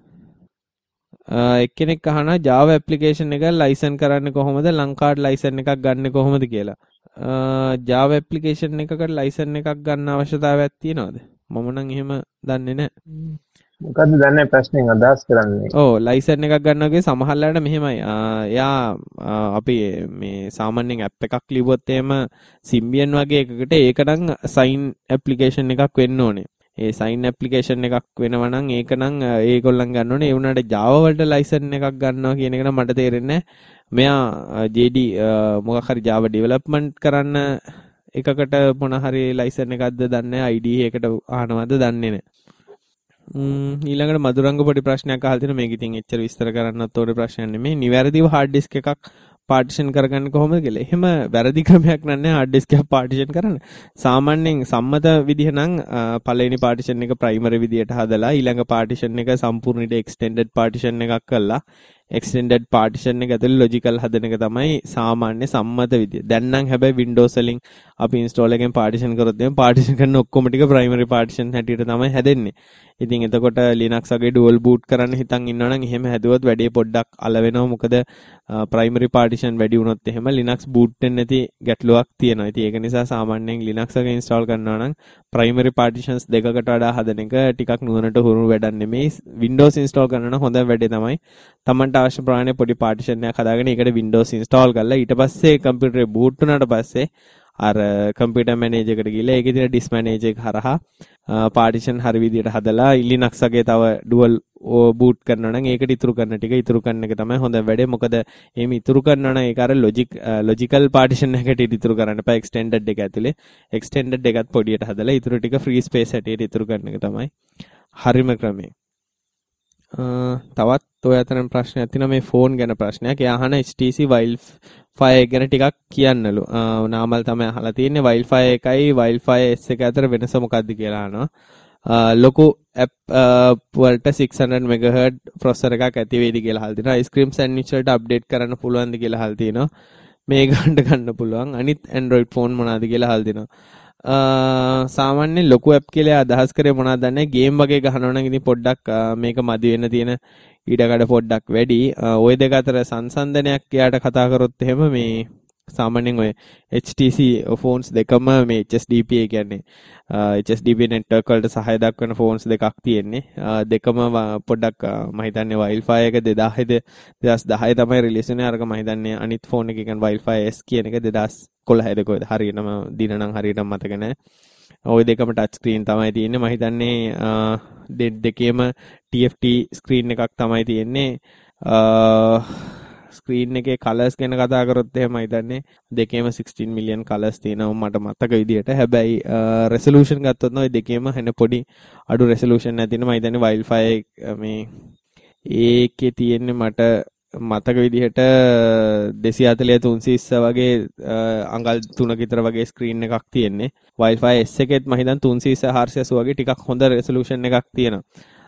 එක්කෙනෙක් අහනවා Java application එක ලයිසන් කරන්න කොහොමද? ලංකාවට ලයිසන් එකක් ගන්න කොහොමද කියලා. Java application එකකට ලයිසන් එකක් ගන්න අවශ්‍යතාවයක් තියෙනවද? මම නම් එහෙම දන්නේ නැහැ.
මොකද්ද දන්නේ ප්‍රශ්නෙන් අදහස් කරන්නේ?
ඔව් ලයිසන් එකක් ගන්නවාගේ සමහරලාට මෙහෙමයි. එයා අපි මේ සාමාන්‍යයෙන් ඇප් එකක් ලියුවොත් එහෙම Symbian වගේ එකකට ඒක නම් sign application එකක් වෙන්න ඕනේ. ඒ sign application එකක් වෙනවා නම් ඒක නම් ඒගොල්ලන් ගන්න ඕනේ. ඒ වුණාට Java වලට ලයිසන් එකක් ගන්නවා කියන එක නම් මට තේරෙන්නේ නැහැ. මෙයා JD මොකක් හරි Java development කරන්න එකකට මොන හරි ලයිසන් එකක්ද දන්නේ නැහැ. ID එකට අහනවද දන්නේ නැහැ. ඊළඟට මధుරංග පොඩි ප්‍රශ්නයක් අහලා තිනවා. මේක ඉතින් එච්චර විස්තර කරන්නත් ඕනේ ප්‍රශ්නයක් නෙමෙයි. නිවැරදිව hard disk එකක් පාර්ටිෂන් කරගන්න කොහොමද කියලා. එහෙම වැරදි ක්‍රමයක් නැහැ hard disk එක පාර්ටිෂන් කරන්න. සාමාන්‍යයෙන් සම්මත විදිහ නම් පළවෙනි පාර්ටිෂන් එක ප්‍රයිමරි විදියට හදලා ඊළඟ පාර්ටිෂන් එක සම්පූර්ණට එක්ස්ටෙන්ඩඩ් පාර්ටිෂන් එකක් කළා. එක්ස්ටෙන්ඩඩ් පාර්ටිෂන් එක ඇතුළේ ලොජිකල් හදන එක තමයි සාමාන්‍ය සම්මත විදිය. දැන් නම් හැබැයි Windows වලින් අපි ඉන්ස්ටෝල් එකෙන් පාර්ටිෂන් කරොත් එහෙනම් පාර්ටිෂන් කරන ඔක්කොම ටික ප්‍රයිමරි පාර්ටිෂන් හැටියට තමයි හැදෙන්නේ. ඉතින් එතකොට Linux වගේ dual boot කරන්න හිතන් ඉන්නවනම් එහෙම හැදුවොත් වැඩේ පොඩ්ඩක් අල වෙනවා. මොකද ප්‍රයිමරි පාර්ටිෂන් වැඩි වුණොත් එහෙම Linux boot වෙන්නේ නැති ගැටලුවක් තියෙනවා. ඉතින් ඒක නිසා සාමාන්‍යයෙන් Linux එක ඉන්ස්ටෝල් කරනවා නම් ප්‍රයිමරි පාර්ටිෂන්ස් දෙකකට වඩා හදන එක ටිකක් නුවණට හුරු වැඩක් නෙමෙයි. Windows ඉන්ස්ටෝල් කරනවා නම් හොඳම වැඩේ තමයි තමන්ට අවශ්‍ය ප්‍රමාණය පොඩි පාර්ටිෂන් එකක් හදාගෙන ඒකට Windows ඉන්ස්ටෝල් කරලා ඊට පස්සේ කම්පියුටරේ boot වුණාට පස්සේ අර කම්පියුටර් මැනේජර් එකට ගිහලා ඒකේ තියෙන disk manager එක හරහා පාර්ටිෂන් හරි විදියට හදලා Linux වගේ තව dual boot කරනවා නම් ඒකට ඉතුරු කරන ටික ඉතුරු කරන එක තමයි හොඳ වැඩේ. මොකද එහෙම ඉතුරු කරනවා නම් ඒක අර logical partition එකට ඉතුරු කරන්න එපා. extended එක ඇතුලේ extended එකත් පොඩියට හදලා ඉතුරු ටික free space හැටියට ඉතුරු කරන එක තමයි හරිම ක්‍රමය. තවත් ඔය අතරින් ප්‍රශ්නයක් තියෙනවා මේ ෆෝන් ගැන ප්‍රශ්නයක්. එයා අහන HTC Wildfire ගැන ටිකක් කියන්නලු. නාමල් තමයි අහලා තියෙන්නේ. Wildfire එකයි Wildfire S එක අතර වෙනස මොකක්ද කියලා අහනවා. ලොකු ඇප් වලට 600 MHz processor එකක් ඇති වෙයිද කියලා අහලා තිනවා. ice cream sandwich වලට අප්ඩේට් කරන්න පුළුවන්ද කියලා අහලා තිනවා. මේ ගන්න පුළුවන්. අනිත් Android phone මොනවාද කියලා අහලා තිනවා. සාමාන්‍යයෙන් ලොකු ඇප් කියලා අදහස් කරේ මොනවද දන්නේ ගේම් වගේ ගහනවා නම් ඉතින් පොඩ්ඩක් මේක මදි වෙන්න තියෙන ඊඩකඩ පොඩ්ඩක් වැඩි. ওই දෙක අතර සංසන්දනයක් එයාට කතා කරොත් එහෙම මේ සාමාන්‍යයෙන් ඔය HTC phones දෙකම මේ HSDPA කියන්නේ HSDPA network වලට සහාය දක්වන phones දෙකක් තියෙන්නේ. දෙකම පොඩ්ඩක් මම හිතන්නේ Wildfire එක 2010 තමයි රිලීස් වුනේ. අරක මම හිතන්නේ අනිත් phone එක කියන්නේ Wildfire S කියන එක 2011 කොහෙද හරියටම දින නම් හරියටම මතක නැහැ. ওই දෙකම ටච් ස්ක්‍රීන් තමයි තියෙන්නේ. මම හිතන්නේ දෙකේම TFT ස්ක්‍රීන් එකක් තමයි තියෙන්නේ. ස්ක්‍රීන් එකේ කලර්ස් ගැන කතා කරොත් එහෙම හිතන්නේ දෙකේම 16 මිලියන් කලර්ස් තියෙනවා මට මතක විදියට. හැබැයි රෙසලූෂන් ගත්තොත් නෝ දෙකේම හැන පොඩි අඩු රෙසලූෂන් එකක් තියෙනවා. මම හිතන්නේ Wildfire මේ ඒකේ තියෙන්නේ මට මතක විදිහට 240 320 වගේ අඟල් 3ක විතර වගේ ස්ක්‍රීන් එකක් තියෙන්නේ. Wildfire S එකෙත් මම හිතන්නේ 320 480 වගේ ටිකක් හොඳ රෙසලූෂන් එකක් තියෙනවා.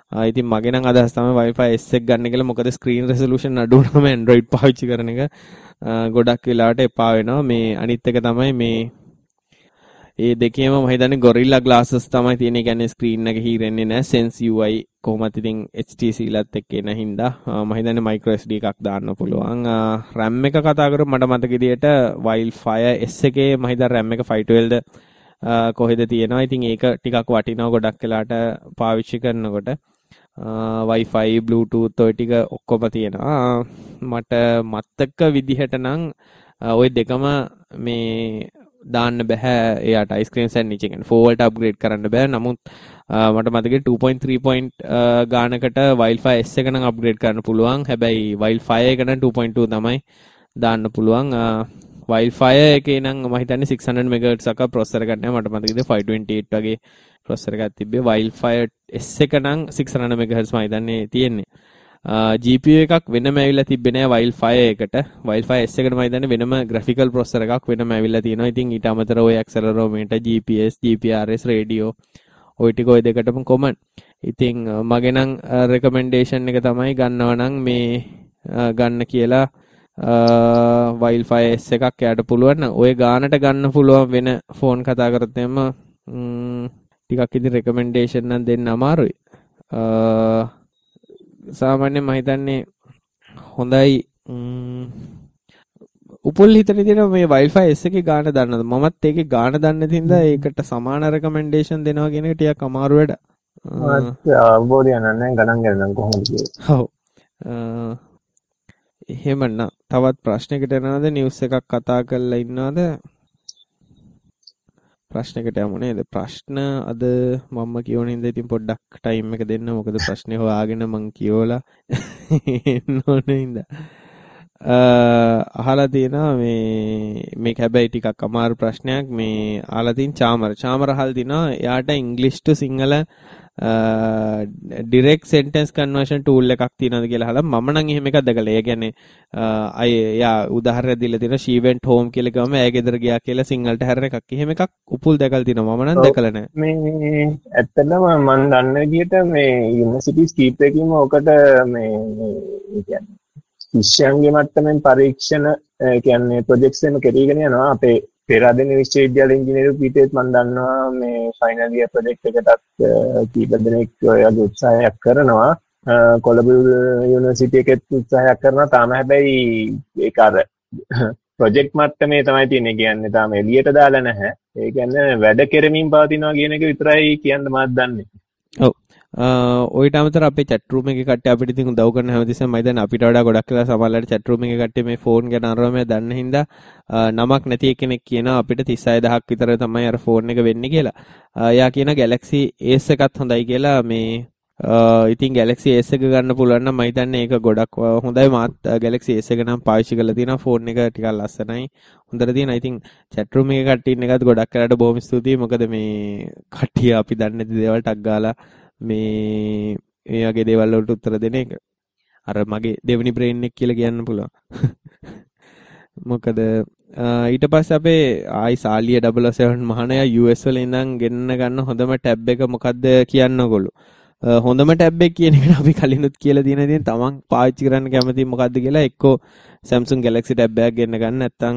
ඉතින් මගේ නම් අදහස් තමයි Wi-Fi S එක ගන්න කියලා. මොකද ස්ක්‍රීන් රෙසලූෂන් අඩු වුණාම Android පාවිච්චි කරන එක ගොඩක් වෙලාවට එපා වෙනවා. මේ අනිත් එක තමයි මේ ඒ දෙකේම මම හිතන්නේ Gorilla Glasses තමයි තියෙන. ඒ කියන්නේ ස්ක්‍රීන් එක හීරෙන්නේ නැහැ. Sense UI කොහොමද ඉතින් HTC ලත් එක්ක එන හින්දා මම හිතන්නේ micro SD එකක් දාන්න පුළුවන්. RAM එක කතා කරොත් මට මතක විදියට Wildfire S එකේ මම හිතන්නේ RAM එක 512ද කොහෙද තියෙනවා. ඉතින් ඒක ටිකක් වටිනවා ගොඩක් වෙලාට පාවිච්චි කරනකොට. Wi-Fi Bluetooth ඔය ටික ඔක්කොම තියෙනවා. මට මතක විදිහට නම් ওই දෙකම මේ දාන්න බෑ එයාට අයිස්ක්‍රීම් සෑන්ඩ්විච් එකෙන් 4 වලට අප්ග්‍රේඩ් කරන්න බෑ. නමුත් මට මතකයි 2.3 ගානකට Wildfire S එක නම් අප්ග්‍රේඩ් කරන්න පුළුවන්. හැබැයි Wildfire එක නම් 2.2 තමයි දාන්න පුළුවන්. Wildfire එකේ නම් මම හිතන්නේ 600 MHz එක ප්‍රොසෙසර් එකක් නෑ. මට මතකයි 528 වගේ ප්‍රොසෙසර් එකක් තිබ්බේ. Wildfire S එක නම් 600 MHz මම හිතන්නේ තියෙන්නේ. GPU එකක් වෙනම ඇවිල්ලා තිබ්බේ නෑ Wildfire එකට. Wildfire S එකට මම හිතන්නේ වෙනම graphical processor එකක් වෙනම ඇවිල්ලා තියෙනවා. ඉතින් ඊට අමතරව ඔය accelerometer, GPS, GPRS, radio ඔය ටික ඔය දෙකටම common. ඉතින් මගේ නම් recommendation එක තමයි ගන්නවා නම් මේ ගන්න කියලා Wildfire S එකක් යාට පුළුවන් නම් ඔය ගානට ගන්න පුළුවන් වෙන ෆෝන් කතා කරත් එම ටිකක් ඉතින් recommendation නම් දෙන්න අමාරුයි. සාමාන්‍යයෙන් මම හිතන්නේ හොඳයි උපුල් හිතන විදිහට මේ Wildfire S එකේ ගාන දන්නද? මමත් ඒකේ ගාන දන්නේ තින්දා ඒකට සමාන recommendation දෙනවා කියන එක ටිකක් අමාරු වැඩ.
අවබෝධය නැහැ ගණන් ගන්න කොහොමද කියන්නේ.
ඔව්. එහෙමනම් තවත් ප්‍රශ්නයකට යනවාද? නිවුස් එකක් කතා කරලා ඉන්නවද? ප්‍රශ්නයකට යමු නේද? ප්‍රශ්න අද මම කියවන ඉඳලා ඉතින් පොඩ්ඩක් ටයිම් එක දෙන්න. මොකද ප්‍රශ්නේ හොයාගෙන මං කියවලා එන්න ඕනේ ඉඳලා. අහලා තියෙනවා මේක හැබැයි ටිකක් අමාරු ප්‍රශ්නයක්. මේ අහලා තින් චාමර අහලා තිනවා එයාට ඉංග්‍රීසි ටු Sinhala direct sentence conversion tool එකක් තියෙනවද කියලා අහලා මම නම් එහෙම එකක් දැකලා. ඒ කියන්නේ යා උදාහරණයක් දීලා තියෙනවා she went home කියලා ගම එයා ගෙදර ගියා කියලා සිංහලට හැරෙන එකක්. එහෙම එකක් උපුල් දැකලා තිනවා. මම නම් දැකලා නැහැ.
මේ ඇත්තටම මම දන්න විදිහට මේ යුනිවර්සිටි ස්කීප් එකකින්ම ඔකට මේ කියන්නේ ශිෂ්‍යයන්ගේ මට්ටමින් පරීක්ෂණ කියන්නේ ප්‍රොජෙක්ට්ස් එහෙම කෙරීගෙන යනවා. අපේ පෙරාදෙණිය විශ්වවිද්‍යාල ඉංජිනේරු පීඨයේත් මම දන්නවා මේ ෆයිනල් ඉයර් ප්‍රොජෙක්ට් එකටත් කීප දෙනෙක් ඔයගේ උත්සාහයක් කරනවා. කොළඹ යුනිවර්සිටි එකෙත් උත්සාහයක් කරනවා. තාම හැබැයි ඒක අර ප්‍රොජෙක්ට් මට්ටමේ තමයි තියෙන්නේ. කියන්නේ තාම එළියට දාලා නැහැ. ඒ කියන්නේ වැඩ කෙරෙමින් පවතිනවා කියන එක විතරයි කියන්න මාත් දන්නේ.
ඔව්. ඔයිට අමතර අපේ chat room එකේ කට්ටිය අපිට ඉතින් උදව් කරන හැමතිස්සෙම මම දැන් අපිට වඩා ගොඩක් වෙලා සමහරවිට chat room එකේ කට්ටිය මේ ෆෝන් ගැන අරවම දන්න හින්දා නමක් නැති කෙනෙක් කියනවා අපිට 36000ක් විතර තමයි අර ෆෝන් එක වෙන්නේ කියලා. එයා කියන Galaxy S එකත් හොඳයි කියලා. මේ ඉතින් Galaxy S එක ගන්න පුළුවන් නම් මම හිතන්නේ ඒක ගොඩක් හොඳයි. මාත් Galaxy S එක නම් පාවිච්චි කරලා තියෙනවා. ෆෝන් එක ටිකක් ලස්සනයි. හොඳට තියෙනවා. ඉතින් chat room එකේ කට්ටිය ඉන්න එකත් ගොඩක් කරලා බොහොම ස්තුතියි. මොකද මේ කට්ටිය අපි දන්නේ නැති දේවල් ටක් ගාලා මේ වගේ දේවල් වලට උත්තර දෙන එක අර මගේ දෙවෙනි බ්‍රේන් එක කියලා කියන්න පුළුවන්. මොකද ඊට පස්සේ අපේ ආයි සාලිය 007 මහණයා US වල ඉඳන් ගෙන්න ගන්න හොඳම ටැබ් එක මොකද්ද කියන්නකොළු. හොඳම ටැබ් එක කියන එකට අපි කලිනුත් කියලා තියෙන ඉතින් තමන් පාවිච්චි කරන්න කැමති මොකද්ද කියලා එක්කෝ Samsung Galaxy tab එකක් ගෙන්න ගන්න නැත්නම්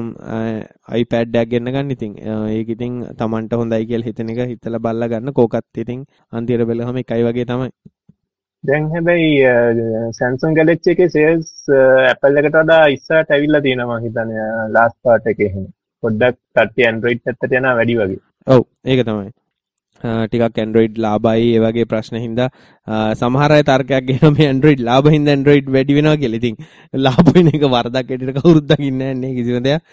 iPad එකක් ගෙන්න ගන්න. ඉතින් ඒක ඉතින් තමන්ට හොඳයි කියලා හිතන එක හිතලා බලලා ගන්න. කෝකත් ඉතින් අන්තිමට බලහම එකයි වගේ තමයි.
දැන් හැබැයි Samsung Galaxy එකේ sales Apple එකට වඩා ඉස්සරහට ඇවිල්ලා තියෙනවා මම හිතන්නේ last part එකේ එහෙම. පොඩ්ඩක් කට්ටිය Android පැත්තට යනවා වැඩි වගේ.
ඔව් ඒක තමයි. ටිකක් Android ලාභයි ඒ වගේ ප්‍රශ්න හින්දා සමහර අය තර්කයක් ගෙනවා මේ Android ලාභ හින්දා Android වැඩි වෙනවා කියලා. ඉතින් ලාභ වෙන එක වරදක් ඇටියට කවුරුත් දකින්නේ නැහැ නේ කිසිම දෙයක්.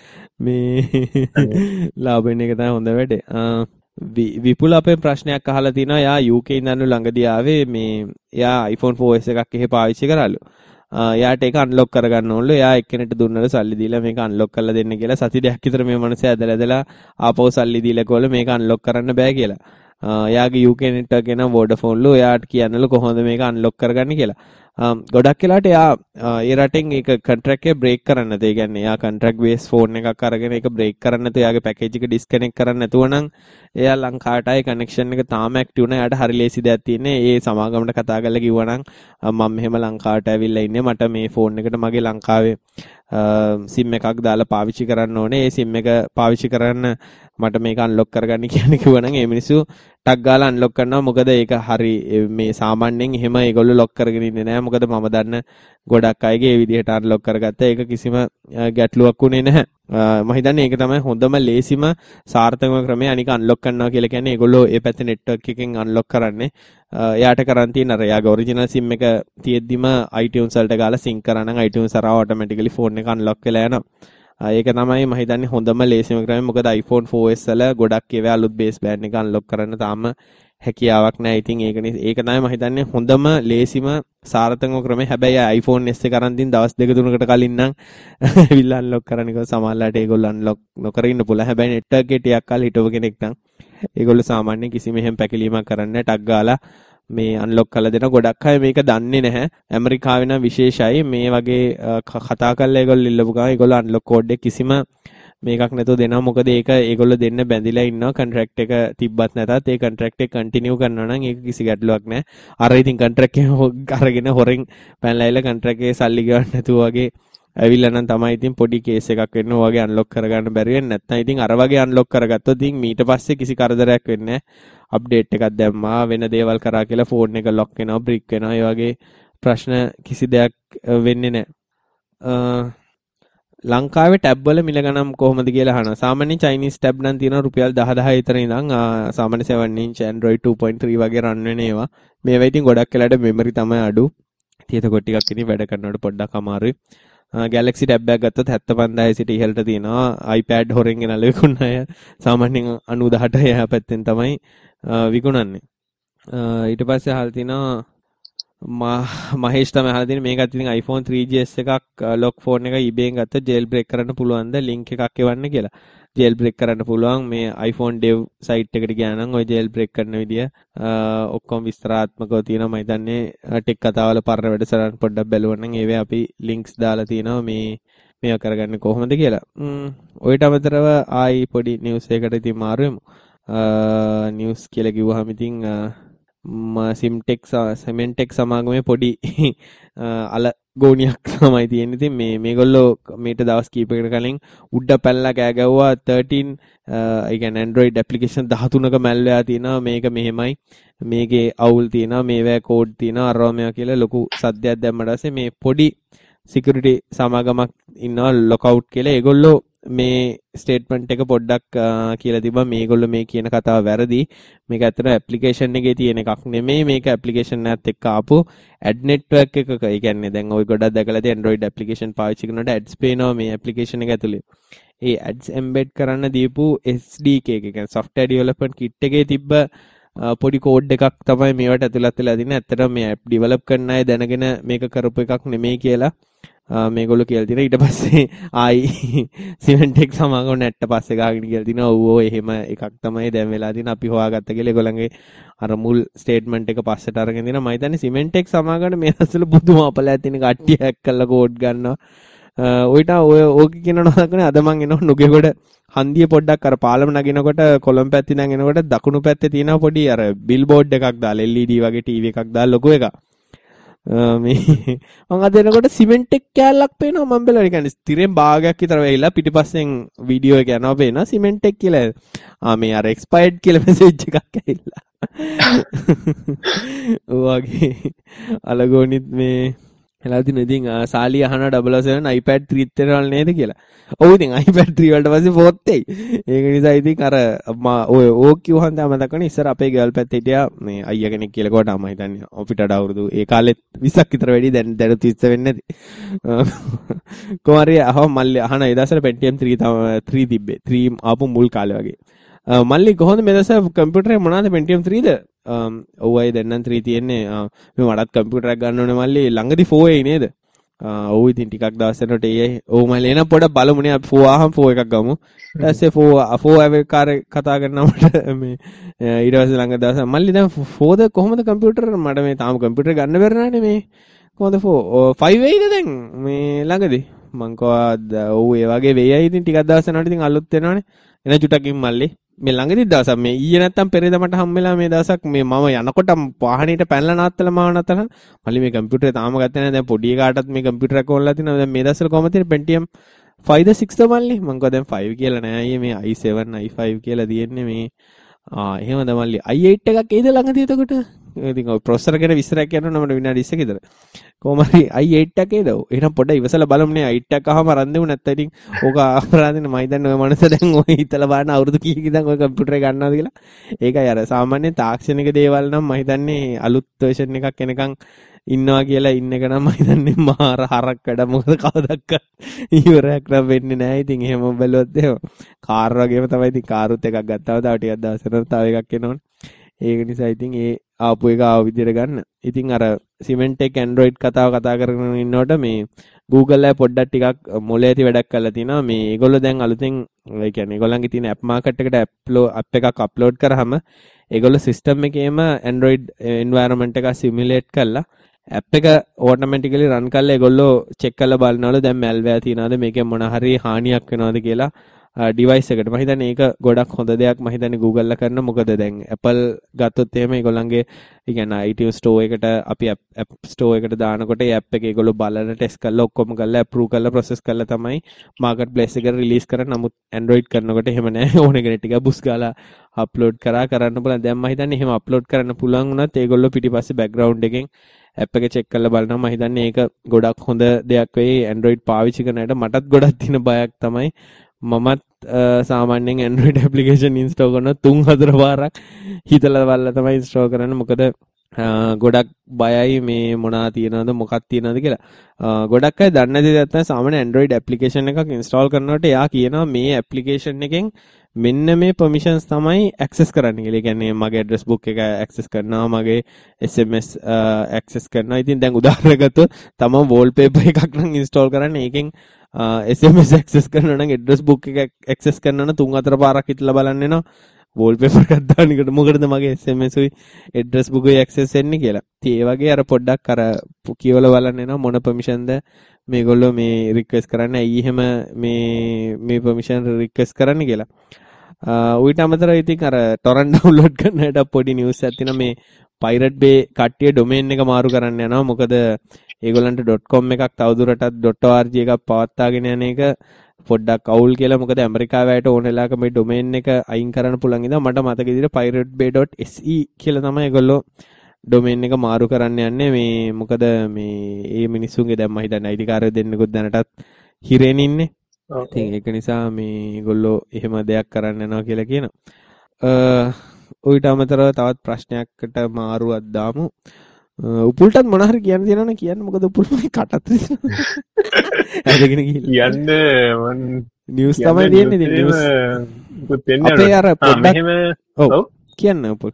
මේ ලාභ වෙන එක තමයි හොඳ වැඩේ. විපුල අපේ ප්‍රශ්නයක් අහලා තිනවා. යා UK ඉඳන් ළඟදී ආවේ මේ යා iPhone 4S එකක් එහෙ පාවිච්චි කරාලු. යාට ඒක අන්ලොක් කරගන්න ඕනලු. එයා එක්කෙනෙක්ට දුන්නල සල්ලි දීලා මේක අන්ලොක් කරලා දෙන්න කියලා. සති දෙකක් විතර මේ මනුස්සයා ඇදලා ආපහු සල්ලි දීලා කොල්ල මේක අන්ලොක් කරන්න බෑ කියලා. එයාගේ UK network එක නම් Vodafone ලු එයාට කියන්නලු කොහොමද මේක අන්ලොක් කරගන්නේ කියලා. ගොඩක් වෙලාට එයා ඒ රටෙන් ඒක කොන්ට්‍රැක්ට් එක බ්‍රේක් කරන්න නැත. ඒ කියන්නේ එයා කොන්ට්‍රැක්ට් බේස් ෆෝන් එකක් අරගෙන ඒක බ්‍රේක් කරන්න නැතුව එයාගේ පැකේජ් එක ඩිස්කනෙක්ට් කරන්න නැතුව නම් එයා ලංකාවට ආයේ කනෙක්ෂන් එක තාම ඇක්ටිව් නැහැ. එයාට හරි ලේසි දෙයක් තියෙන්නේ. ඒ සමාගමට කතා කරලා කිව්වනම් මම මෙහෙම ලංකාවට ඇවිල්ලා ඉන්නේ. මට මේ ෆෝන් එකට මගේ ලංකාවේ සිම් එකක් දාලා පාවිච්චි කරන්න ඕනේ. ඒ සිම් එක පාවිච්චි කරන්න මට මේක අන්ලොක් කරගන්න කියන්නේ කිව්වනම් ඒ මිනිස්සු ටක් ගාලා අන්ලොක් කරනවා. මොකද ඒක හරි මේ සාමාන්‍යයෙන් එහෙම ඒගොල්ලෝ ලොක් කරගෙන ඉන්නේ නැහැ. මොකද මම දන්න ගොඩක් අයගේ ඒ විදිහට අන්ලොක් කරගත්තා. ඒක කිසිම ගැටලුවක් උනේ නැහැ. මම හිතන්නේ ඒක තමයි හොඳම ලේසිම සාර්ථකම ක්‍රමය. අනික අන්ලොක් කරනවා කියලා කියන්නේ ඒගොල්ලෝ ඒ පැත්තේ නෙට්වර්ක් එකෙන් අන්ලොක් කරන්නේ. එයාට කරන් තියෙන අර එයාගේ ඔරිජිනල් සිම් එක තියෙද්දිම iTunes වලට ගාලා සින්ක් කරා නම් iTunes හරහා ඔටෝමැටිකලි ෆෝන් එක අන්ලොක් වෙලා යනවා. ඒක තමයි මම හිතන්නේ හොඳම ලේසිම ක්‍රමය. මොකද iPhone 4S වල ගොඩක් ඒවා අලුත් බේස් බෑන්ඩ් එක අන්ලොක් කරන්න තාම හැකියාවක් නැහැ. ඉතින් ඒක තමයි මම හිතන්නේ හොඳම ලේසිම සාර්ථකම ක්‍රමය. හැබැයි iPhone S එක අරන් තින් දවස් 2-3කට කලින් නම් ඇවිල්ලා අන්ලොක් කරන්න කිව්ව සමහරලාට ඒගොල්ලෝ අන්ලොක් නොකර ඉන්න පුළුවන්. හැබැයි නෙට්වර්ක් එකේ ටිකක් කාලෙ හිටව කෙනෙක් නම් ඒගොල්ලෝ සාමාන්‍යයෙන් කිසිම එහෙම පැකිලීමක් කරන්නේ නැහැ. ටක් ගාලා මේ අන්ලොක් කරලා දෙන ගොඩක් අය මේක දන්නේ නැහැ. ඇමරිකාවේ නම් විශේෂයි මේ වගේ කතා කරලා ඒගොල්ලෝ ඉල්ලපු ගමන් ඒගොල්ලෝ අන්ලොක් කෝඩ් එක කිසිම මේකක් නැතුව දෙනවා. මොකද ඒක ඒගොල්ලෝ දෙන්න බැඳිලා ඉන්නවා. කොන්ට්‍රැක්ට් එක තිබ්බත් නැතත් ඒ කොන්ට්‍රැක්ට් එක කන්ටිනියු කරනවා නම් ඒක කිසි ගැටලුවක් නැහැ. අර ඉතින් කොන්ට්‍රැක්ට් එක අරගෙන හොරෙන් පැනලා කොන්ට්‍රැක්ට් එකේ සල්ලි ගෙවන්න නැතුව වගේ ඇවිල්ලා නම් තමයි ඉතින් පොඩි කේස් එකක් වෙන්න ඔයගේ අන්ලොක් කරගන්න බැරි වෙන්නේ. නැත්නම් ඉතින් අර වගේ අන්ලොක් කරගත්තොත් ඉතින් ඊට පස්සේ කිසි කරදරයක් වෙන්නේ නැහැ. අප්ඩේට් එකක් දැම්මා වෙන දේවල් කරා කියලා ෆෝන් එක ලොක් වෙනවා, බ්‍රික් වෙනවා. ඒ වගේ ප්‍රශ්න කිසි දෙයක් වෙන්නේ නැහැ. ලංකාවේ ටැබ් වල මිල ගණන් කොහොමද කියලා අහනවා. සාමාන්‍යයෙන් චයිනීස් ටැබ් නම් තියෙනවා රුපියල් 10,000 විතර ඉඳන් සාමාන්‍ය 7 inch Android 2.3 වගේ රන් වෙන ඒවා. මේවා ඉතින් ගොඩක් වෙලාට මෙමරි තමයි අඩු. තියෙතකොට ටිකක් ඉතින් වැඩ කරනකොට පොඩ්ඩක් අමාරුයි. Galaxy tab එකක් ගත්තොත් 75000 සිට ඉහළට තියෙනවා. iPad හොරෙන් ගෙනල්ලා විකුණන අය සාමාන්‍යයෙන් 98 එහා පැත්තෙන් තමයි විකුණන්නේ. ඊට පස්සේ අහලා තිනවා මහේෂ් තමයි අහලා තියෙන්නේ මේකත් ඉතින් iPhone 3GS එකක් ලොක් ෆෝන් එක eBay එකෙන් ගත්තොත් jail break කරන්න පුළුවන්ද link එකක් එවන්න කියලා. jail break කරන්න පුළුවන් මේ iPhone dev site එකට ගියා නම් ওই jail break කරන විදිය ඔක්කොම විස්තරාත්මකව තියෙනවා. මම හිතන්නේ ටෙක් කතාවල පරණ වැඩසටහන් පොඩ්ඩක් බැලුවා නම් ඒවේ අපි links දාලා තියෙනවා මේවා කරගන්නේ කොහොමද කියලා. ඔයිට අමතරව ආයි පොඩි news එකකට ඉතින් මාරු වෙමු. news කියලා කිව්වහම ඉතින් Symantec සමාගමේ පොඩි අල ගෝණියක් තමයි තියෙන්නේ. ඉතින් මේගොල්ලෝ මේට දවස් කීපයකට කලින් උඩ පැනලා කෑ ගැව්වා 13 ඒ කියන්නේ Android application 13ක මැල්වෙයා තියෙනවා. මේක මෙහෙමයි. මේකේ අවුල් තියෙනවා. මේවැ කෝඩ් තියෙනවා. අරවා මේවා කියලා ලොකු සද්දයක් දැම්මට පස්සේ මේ පොඩි security සමාගමක් ඉන්නවා lockout කියලා. ඒගොල්ලෝ මේ ස්ටේට්මන්ට් එක පොඩ්ඩක් කියලා තිබ්බා මේගොල්ලෝ මේ කියන කතාව වැරදි. මේක ඇත්තට ඇප්ලිකේෂන් එකේ තියෙන එකක් නෙමෙයි. මේක ඇප්ලිකේෂන් එකත් එක්ක ආපු ඇඩ් නෙට්වර්ක් එකක. ඒ කියන්නේ දැන් ඔය ගොඩක් දැකලා තියෙන Android ඇප්ලිකේෂන් පාවිච්චි කරනකොට ඇඩ්ස් පේනවා මේ ඇප්ලිකේෂන් එක ඇතුලේ. ඒ ඇඩ්ස් එම්බෙඩ් කරන්න දීපු SDK එක කියන්නේ software development kit එකේ තිබ්බ පොඩි කෝඩ් එකක් තමයි මේවට ඇතුළත් වෙලා තියෙන්නේ. ඇත්තටම මේ ඇප් ඩෙවලොප් කරන අය දැනගෙන මේක කරපු එකක් නෙමෙයි කියලා මේගොල්ලෝ කියලා තියෙනවා. ඊට පස්සේ ආයි Symantec සමාගම නැට්ට පස්සේ ගාගෙන කියලා තිනවා. ඌ එහෙම එකක් තමයි දැන් වෙලා තියෙන අපි හොයාගත්ත කියලා ඒගොල්ලන්ගේ අර මුල් ස්ටේට්මන්ට් එක පස්සට අරගෙන දිනවා. මම හිතන්නේ Symantec සමාගම මේ ඇතුළ බුදුම අපලයක් තියෙන කට්ටිය හැක් කරලා කෝඩ් ගන්නවා. ඔයිට ඕක කියනවා දක්වන්නේ අද මං එනවා නුගේගොඩ හන්දිය පොඩ්ඩක් අර පාලම නගිනකොට කොළඹ පැත්තේ නම් එනකොට දකුණු පැත්තේ තියෙනවා පොඩි අර බිල් බෝඩ් එකක් දාලා LED වගේ ටීවී එකක් දාලා ලොකු එකක්. මේ මම අද එනකොට Symantec කෑල්ලක් පේනවා මම බැලුවා. ඒ කියන්නේ ස්තිරෙන් භාගයක් විතර වෙයිලා පිටිපස්සෙන් වීඩියෝ එක යනවා පේනවා Symantec කියලා. මේ අර expired කියලා මැසේජ් එකක් ඇවිල්ලා. ඔයගේ අලගෝනිත් මේ එලා දින ඉතින් සාලි අහන 007 iPad 3 තරවල් නේද කියලා. ඔව් ඉතින් iPad 3 වලට පස්සේ 4th එයි. ඒක නිසා ඉතින් අර ඔය ඕක කිව්වහම තමයි මතක් වෙන්නේ ඉස්සර අපේ ගර්ල් පැත්තේ හිටියා මේ අයියා කෙනෙක් කියලා කොට මම හිතන්නේ අපිට අවුරුදු ඒ කාලෙත් 20ක් විතර වැඩි දැන් 30 වෙන්නේ නැති. කොහරි අහව මල්ලි අහන ඒ දවස්වල Pentium 3 තිබ්බේ. 3 ආපු මුල් කාලේ වගේ. මල්ලි කොහොමද මේ දවස්වල කම්පියුටරේ මොනවාද Pentium 3ද? ඔව් අය දැන් නම් 3 තියෙන්නේ. මේ මටත් කම්පියුටරයක් ගන්න ඕනේ මල්ලි ළඟදී 4 එයි නේද? ඔව් ඉතින් ටිකක් දවස් යනකොට ඔව් මම එන පොඩ බලමුනේ අපි 4 ආහම 4 එකක් ගමු. ඊට පස්සේ 4 ඇවිකාර කතා කරනවට මේ ඊට පස්සේ ළඟ දවස් මල්ලි දැන් 4ද කොහොමද කම්පියුටර් මට මේ තාම කම්පියුටර් ගන්න බැරි නැනේ මේ කොහොමද 5 වෙයිද දැන් මේ ළඟදී මං කවද ඔව් ඒ වගේ වෙයි ඉතින් ටිකක් දවස් යනකොට ඉතින් අලුත් වෙනවනේ එන චුටකින් මල්ලි මේ ළඟදී දවසක් මේ ඊයේ නැත්තම් පෙරේද මට හම්බෙලා මේ දවසක් මේ මම යනකොට වාහනේට පැනලා නවත්තලා මාව නතර මල්ලි මේ කම්පියුටරේ තාම ගත්තේ නැහැ දැන් පොඩි කාටත් මේ කම්පියුටර් එක ඕනලා තිනවා දැන් මේ දවස්වල කොහමද තියෙන්නේ Pentium 5ද 6ද මල්ලි මං කිව්වා දැන් 5 කියලා නෑ අයියේ මේ i7 i5 කියලා තියෙන්නේ මේ එහෙමද මල්ලි i8 එකක් ඒද ළඟදී එතකොට ඉතින් ඔය ප්‍රොසෙසර් ගැන විස්තරයක් කියනවා මට විනාඩි 20ක විතර කොහොම හරි i8 එකේද එහෙනම් පොඩ්ඩක් ඉවසලා බලමුනේ i8 එකක් අහම අරන් දෙමු නැත්නම් ඉතින් ඕක අපරාධින මම හිතන්නේ ඔය මනස දැන් ඔය හිතලා බලන අවුරුදු කීයක ඉඳන් ඔය කම්පියුටර් එක ගන්නවද කියලා ඒකයි අර සාමාන්‍ය තාක්ෂණික දේවල් නම් මම හිතන්නේ අලුත් version එකක් එනකන් ඉන්නවා කියලා ඉන්න එක නම් මම හිතන්නේ මාර හරක් වැඩ මොකද කවදක්වත් ඉවරයක් නම් වෙන්නේ නැහැ ඉතින් එහෙම බැලුවොත් එහෙම කාර් වගේම තමයි ඉතින් කාරුත් එකක් ගත්තාම තව ටිකක් දවසකට තව එකක් එනවනේ ඒක නිසා ඉතින් ඒ ආපු එක ආව විදියට ගන්න. ඉතින් අර Symantec Android කතාව කතා කරගෙන ඉන්නකොට මේ Google එක පොඩ්ඩක් ටිකක් මොලේ ඇති වැඩක් කරලා තිනවා. මේ ඒගොල්ලෝ දැන් අලුතෙන් ඒ කියන්නේ ඒගොල්ලන්ගේ තියෙන app market එකට app එකක් upload කරාම ඒගොල්ලෝ system එකේම Android environment එක simulate කරලා app එක automatically run කරලා ඒගොල්ලෝ check කරලා බලනවලු දැන් malware තියනවාද මේකෙන් මොන හරි හානියක් වෙනවද කියලා device එකට. මම හිතන්නේ ඒක ගොඩක් හොඳ දෙයක්. මම හිතන්නේ Google ලා කරන මොකද දැන් Apple ගත්තොත් එහෙම ඒගොල්ලන්ගේ ඒ කියන්නේ iTunes store එකට අපි app store එකට දානකොට ඒ app එක ඒගොල්ලෝ බලලා test කරලා ඔක්කොම කරලා approve කරලා process කරලා තමයි market place එකට release කරන්නේ. නමුත් Android කරනකොට එහෙම නැහැ. ඕන කෙනෙක් ටික බුස් ගාලා upload කරන්න බලන්න. දැන් මම හිතන්නේ එහෙම upload කරන්න පුළුවන් වුණත් ඒගොල්ලෝ පිටිපස්සේ background එකෙන් app එක check කරලා බලනවා. මම හිතන්නේ ඒක ගොඩක් හොඳ දෙයක් වෙයි Android පාවිච්චි කරන අයට. මටත් ගොඩක් තියෙන බයක් තමයි මමත් සාමාන්‍යයෙන් Android application install කරන 3-4 පාරක් හිතලා බලලා තමයි install කරන්නේ. මොකද ගොඩක් බයයි මේ මොනවා තියෙනවද මොකක් තියෙනවද කියලා. ගොඩක් අය දන්නේ නැති දෙයක් තමයි සාමාන්‍ය Android application එකක් install කරනකොට එයා කියනවා මේ application එකෙන් මෙන්න මේ permissions තමයි access කරන්න කියලා. ඒ කියන්නේ මගේ address book එක access කරනවා, මගේ SMS access කරනවා. ඉතින් දැන් උදාහරණයක් ගත්තොත් තමන් wallpaper එකක් නම් install කරන්නේ ඒකෙන් SMS access කරනවා නම් address book එක access කරනවා නම් 3-4 පාරක් හිටලා බලන්න වෙනවා. wallpaper එකක් දාන එකට මොකටද මගේ SMS උයි address book උයි access වෙන්නේ කියලා. ඉතින් ඒ වගේ අර පොඩ්ඩක් අර කියවලා බලන්න වෙනවා මොන permissionද මේගොල්ලෝ මේ request කරන්නේ. ඇයි එහෙම මේ permission request කරන්නේ කියලා. ඌට අමතරව ඉතින් අර torrent download කරන්නට පොඩි news එකක් තියෙනවා. මේ Pirate Bay කට්ටිය domain එක මාරු කරන්න යනවා. මොකද ඒගොල්ලන්ට .com එකක් තවදුරටත් .org එකක් පවත්වාගෙන යන එක පොඩ්ඩක් අවුල් කියලා. මොකද ඇමරිකාවේ අයට ඕන වෙලාවක මේ domain එක අයින් කරන්න පුළුවන් ඉඳන් මට මතක විදිහට piratebay.se කියලා තමයි ඒගොල්ලෝ domain එක මාරු කරන්න යන්නේ. මේ මොකද මේ මිනිස්සුන්ගේ දැන් මම හිතන්නේ අයිතිකාරයෝ දෙන්නෙකුත් දැනටත් හිරෙන් ඉන්නේ. ඉතින් ඒක නිසා මේ ඒගොල්ලෝ එහෙම දෙයක් කරන්න යනවා කියලා කියනවා. ඌට අමතරව තවත් ප්‍රශ්නයකට මාරුවක් දාමු. උපුල්ටත් මොන හරි කියන්න තියෙනවනේ කියන්න. මොකද උපුල් මගේ කටත් රිසනවා. ඇදගෙන ගිහිල්ලා. යන්න මන් නිවුස් තමයි තියෙන්නේ. ඉතින් නිවුස් උපුත් වෙන්නේ අපේ අර පොඩ්ඩක් ඔව් කියන්න උපුල්.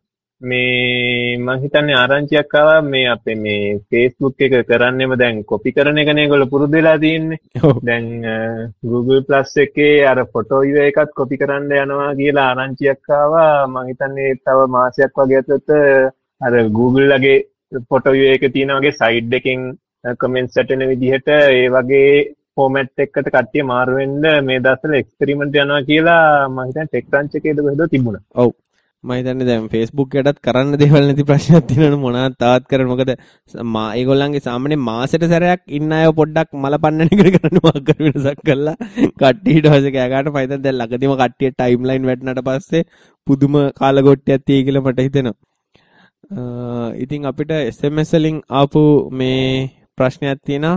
මේ මම හිතන්නේ ආරංචියක් ආවා මේ අපේ මේ Facebook එක කරන්නෙම දැන් කොපි කරන එකනේ ඒගොල්ලෝ පුරුදු වෙලා තියෙන්නේ. දැන් Google Plus එකේ අර ෆොටෝ view එකත් කොපි කරන්න යනවා කියලා ආරංචියක් ආවා. මම හිතන්නේ තව මාසයක් වගේ ඇතුළත අර Google ලගේ ෆොටෝ view එක තියෙන වගේ සයිඩ් එකෙන් කමෙන්ට්ස් ඇටෙන විදිහට ඒ වගේ ෆෝමැට් එකකට කට්ටිය මාරු වෙන්න මේ දවස්වල එක්ස්පෙරිමන්ට් යනවා කියලා මම හිතන්නේ TechCrunch එකේද කොහෙද තිබුණා. ඔව් මම හිතන්නේ දැන් Facebook එකටත් කරන්න දේවල් නැති ප්‍රශ්නයක් තියෙනවනේ මොනවාත් තාත් කරන්න. මොකද ඒගොල්ලන්ගේ සාමාන්‍ය මාසෙට සැරයක් ඉන්න අය පොඩ්ඩක් මලපන්නන එකට කරන්න මාක් කර වෙනසක් කළා. කට්ටිය ඊට පස්සේ කෑ ගන්න මම හිතන්නේ දැන් ළඟදීම කට්ටිය ටයිම්ලයින් වැටුණාට පස්සේ පුදුම කාලගොට්ටියක් තියෙයි කියලා මට හිතෙනවා. ඉතින් අපිට SMS වලින් ආපු මේ ප්‍රශ්නයක් තියෙනවා.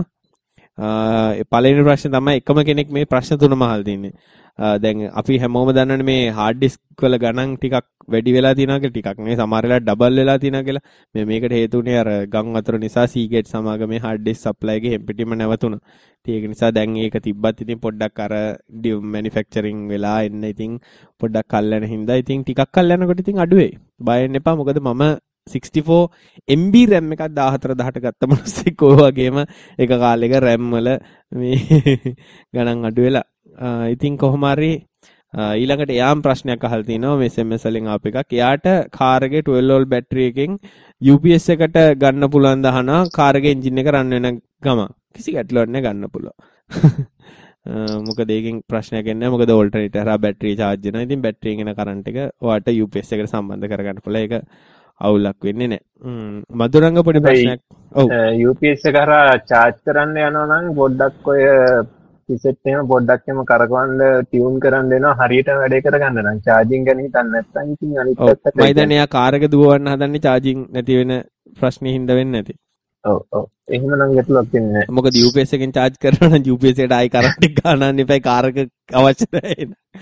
පළවෙනි ප්‍රශ්නේ තමයි එකම කෙනෙක් මේ ප්‍රශ්න තුනම අහලා තින්නේ. දැන් අපි හැමෝම දන්නවනේ මේ hard disk වල ගණන් ටිකක් වැඩි වෙලා තියෙනවා කියලා. ටිකක් නේ සමහර වෙලාවට ඩබල් වෙලා තියෙනවා කියලා. මේකට හේතුුනේ අර ගම් වතුර නිසා Seagate සමාගමේ hard disk supply එකේ හෙම්පිටිම නැවතුණා. ඒක නිසා දැන් ඒක තිබ්බත් ඉතින් පොඩ්ඩක් අර manufacturing වෙලා එන්න ඉතින් පොඩ්ඩක් කල් යන හින්දා ඉතින් ටිකක් කල් යනකොට ඉතින් අඩු වෙයි. බය වෙන්න එපා. මොකද මම 64 MB RAM එකක් 14 ගත්ත මිනිස්සෙක් ඔය වගේම එක කාලෙක RAM වල මේ ගණන් අඩු වෙලා. ඉතින් කොහොම හරි ඊළඟට යාම් ප්‍රශ්නයක් අහලා තිනවා මේ SMS වලින් ආපු එකක්. එයාට කාර් එකේ 12 volt බැටරි එකෙන් UPS එකට ගන්න පුළුවන් දහනවා කාර් එකේ එන්ජින් එක රන් වෙන ගම. කිසි ගැටලුවක් නැහැ ගන්න පුළුවන්. මොකද ඒකෙන් ප්‍රශ්නයක් එන්නේ නැහැ. මොකද ඕල්ටර්නේටර් හරහා බැටරි charge වෙනවා. ඉතින් බැටරි එකේ කරන්ට් එක ඔයාට UPS එකට සම්බන්ධ කරගන්න පුළුවන්. ඒක අවුලක් වෙන්නේ නැහැ. මధుරංග පොඩි ප්‍රශ්නයක්. ඔව්.
UPS එක කරා charge කරන්න යනවා නම් පොඩ්ඩක් ඔය පිසෙට් එහෙම පොඩ්ඩක් එහෙම කරකවන්න ටියුන් කරන්න දෙනවා හරියට වැඩේ කරගන්න නම් charging ගැන හිතන්න නැත්නම් ඉතින් අනිත් පැත්තට
මම දැන් එයා කාර් එක දුවවන්න හදන්නේ charging නැති වෙන ප්‍රශ්නේ හින්දා වෙන්නේ නැති.
ඔව් ඔව් එහෙම නම් ගැටලුවක් වෙන්නේ නැහැ.
මොකද UPS එකෙන් charge කරනවා නම් UPS එකට ආයි කරන්ට් එක ගන්නන්න එපා කාර් එක අවශ්‍ය නැහැ.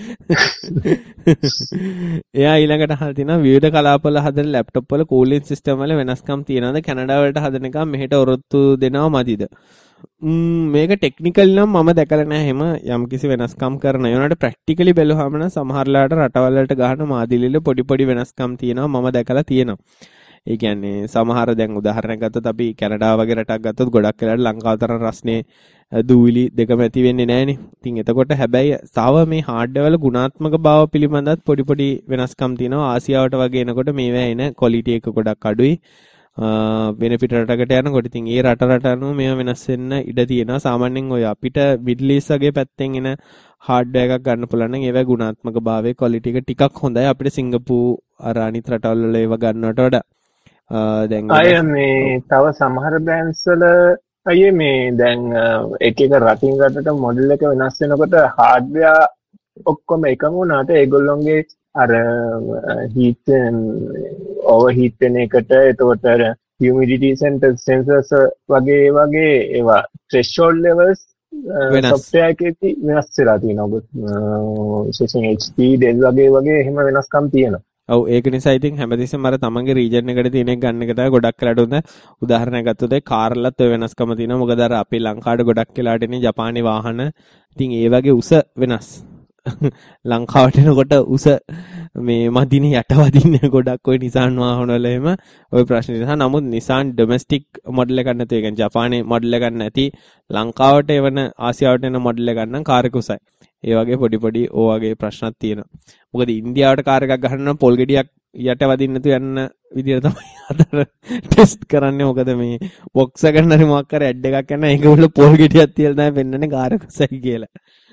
එයා ඊළඟට අහලා තිනවා විවිධ කලාපවල හදන ලැප්ටොප් වල කූලින් සිස්ටම් වල වෙනස්කම් තියනවාද? කැනඩා වලට හදන එක මෙහෙට ඔරොත්තු දෙනවා මදිද? මේක ටෙක්නිකල් නම් මම දැකලා නැහැ එහෙම යම්කිසි වෙනස්කම් කරන. ඒ වුණාට ප්‍රැක්ටිකලි බැලුවාම නම් සමහරලාට රටවල් වලට ගහන මාදිලිල පොඩි පොඩි වෙනස්කම් තියෙනවා මම දැකලා තියෙනවා. ඒ කියන්නේ සමහර දැන් උදාහරණයක් ගත්තොත් අපි කැනඩා වගේ රටක් ගත්තොත් ගොඩක් වෙලාවට ලංකාව තරම් රස්නේ දූවිලි දෙකම ඇති වෙන්නේ නැහනේ. ඉතින් එතකොට හැබැයි තව මේ හાર્ඩ්වෙයාර් වල ගුණාත්මක බව පිළිබඳවත් පොඩි පොඩි වෙනස්කම් තියෙනවා. ආසියාවට වගේ එනකොට මේවා එන ක්වොලිටි එක ගොඩක් අඩුයි. වෙන පිට රටකට යනකොට ඉතින් ඒ රට අනුව මේවා වෙනස් වෙන්න ඉඩ තියෙනවා. සාමාන්‍යයෙන් ඔය අපිට මිඩල් ඊස්ට් වගේ පැත්තෙන් එන හાર્ඩ්වෙයාර් එකක් ගන්න පුළුවන් නම් ඒවා ගුණාත්මක භාවයේ ක්වොලිටි එක ටිකක් හොඳයි. අපිට සිංගප්පූර් අර අනිත් රටවල් වල ඒවා ගන්නවට වඩා දැන්
අය මේ තව සමහර බ්‍රෑන්ඩ්ස් වල අය මේ දැන් එක එක රටින් රටට මොඩල් එක වෙනස් වෙනකොට හાર્ඩ්වෙයාර් ඔක්කොම එකම වුණාට ඒගොල්ලොන්ගේ අර හීට් ඕවර් හීට් වෙන එකට එතකොට humidity sensors වගේ ඒවා threshold levels software එකේදී වෙනස් වෙලා තියෙනවා. විශේෂයෙන් HP Dell වගේ එහෙම වෙනස්කම් තියෙනවා.
ඔව් ඒක නිසා ඉතින් හැමතිස්සෙම අර තමන්ගේ රීජන් එකට තියෙන එක ගන්න එක තමයි ගොඩක් වෙලාට හොඳ. උදාහරණයක් ගත්තොත් ඒ කාර්ලත් ඔය වෙනස්කම තියෙනවා. මොකද අර අපේ ලංකාවට ගොඩක් වෙලාට එන්නේ ජපානයේ වාහන. ඉතින් ඒ වගේ උස වෙනස්. ලංකාවට එනකොට උස මේ මදිනේ යට වදින්නේ ගොඩක් ඔය Nissan වාහන වල එහෙම ওই ප්‍රශ්න නිසා. නමුත් Nissan domestic මොඩල් එකක් නැති. ඒ කියන්නේ ජපානයේ මොඩල් එකක් නැති ලංකාවට එවන ආසියාවට එන මොඩල් එකක් නම් කාර් එක උසයි. ඒ වගේ පොඩි ඕ වගේ ප්‍රශ්නක් තියෙනවා. මොකද ඉන්දියාවට කාර් එකක් ගහන්න නම් පොල් ගෙඩියක් යට වදින්න නැතු යන්න විදියට තමයි අතර ටෙස්ට් කරන්නේ. මොකද මේ බොක්ස් එක ගන්න හරි මොකක් හරි ඇඩ් එකක් යනවා. ඒක උඩ පොල් ගෙඩියක් තියලා තමයි පෙන්නන්නේ කාර් එක උසයි කියලා.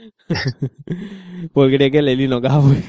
පොල් ගෙඩියක ලෙලි නොගහපු එක.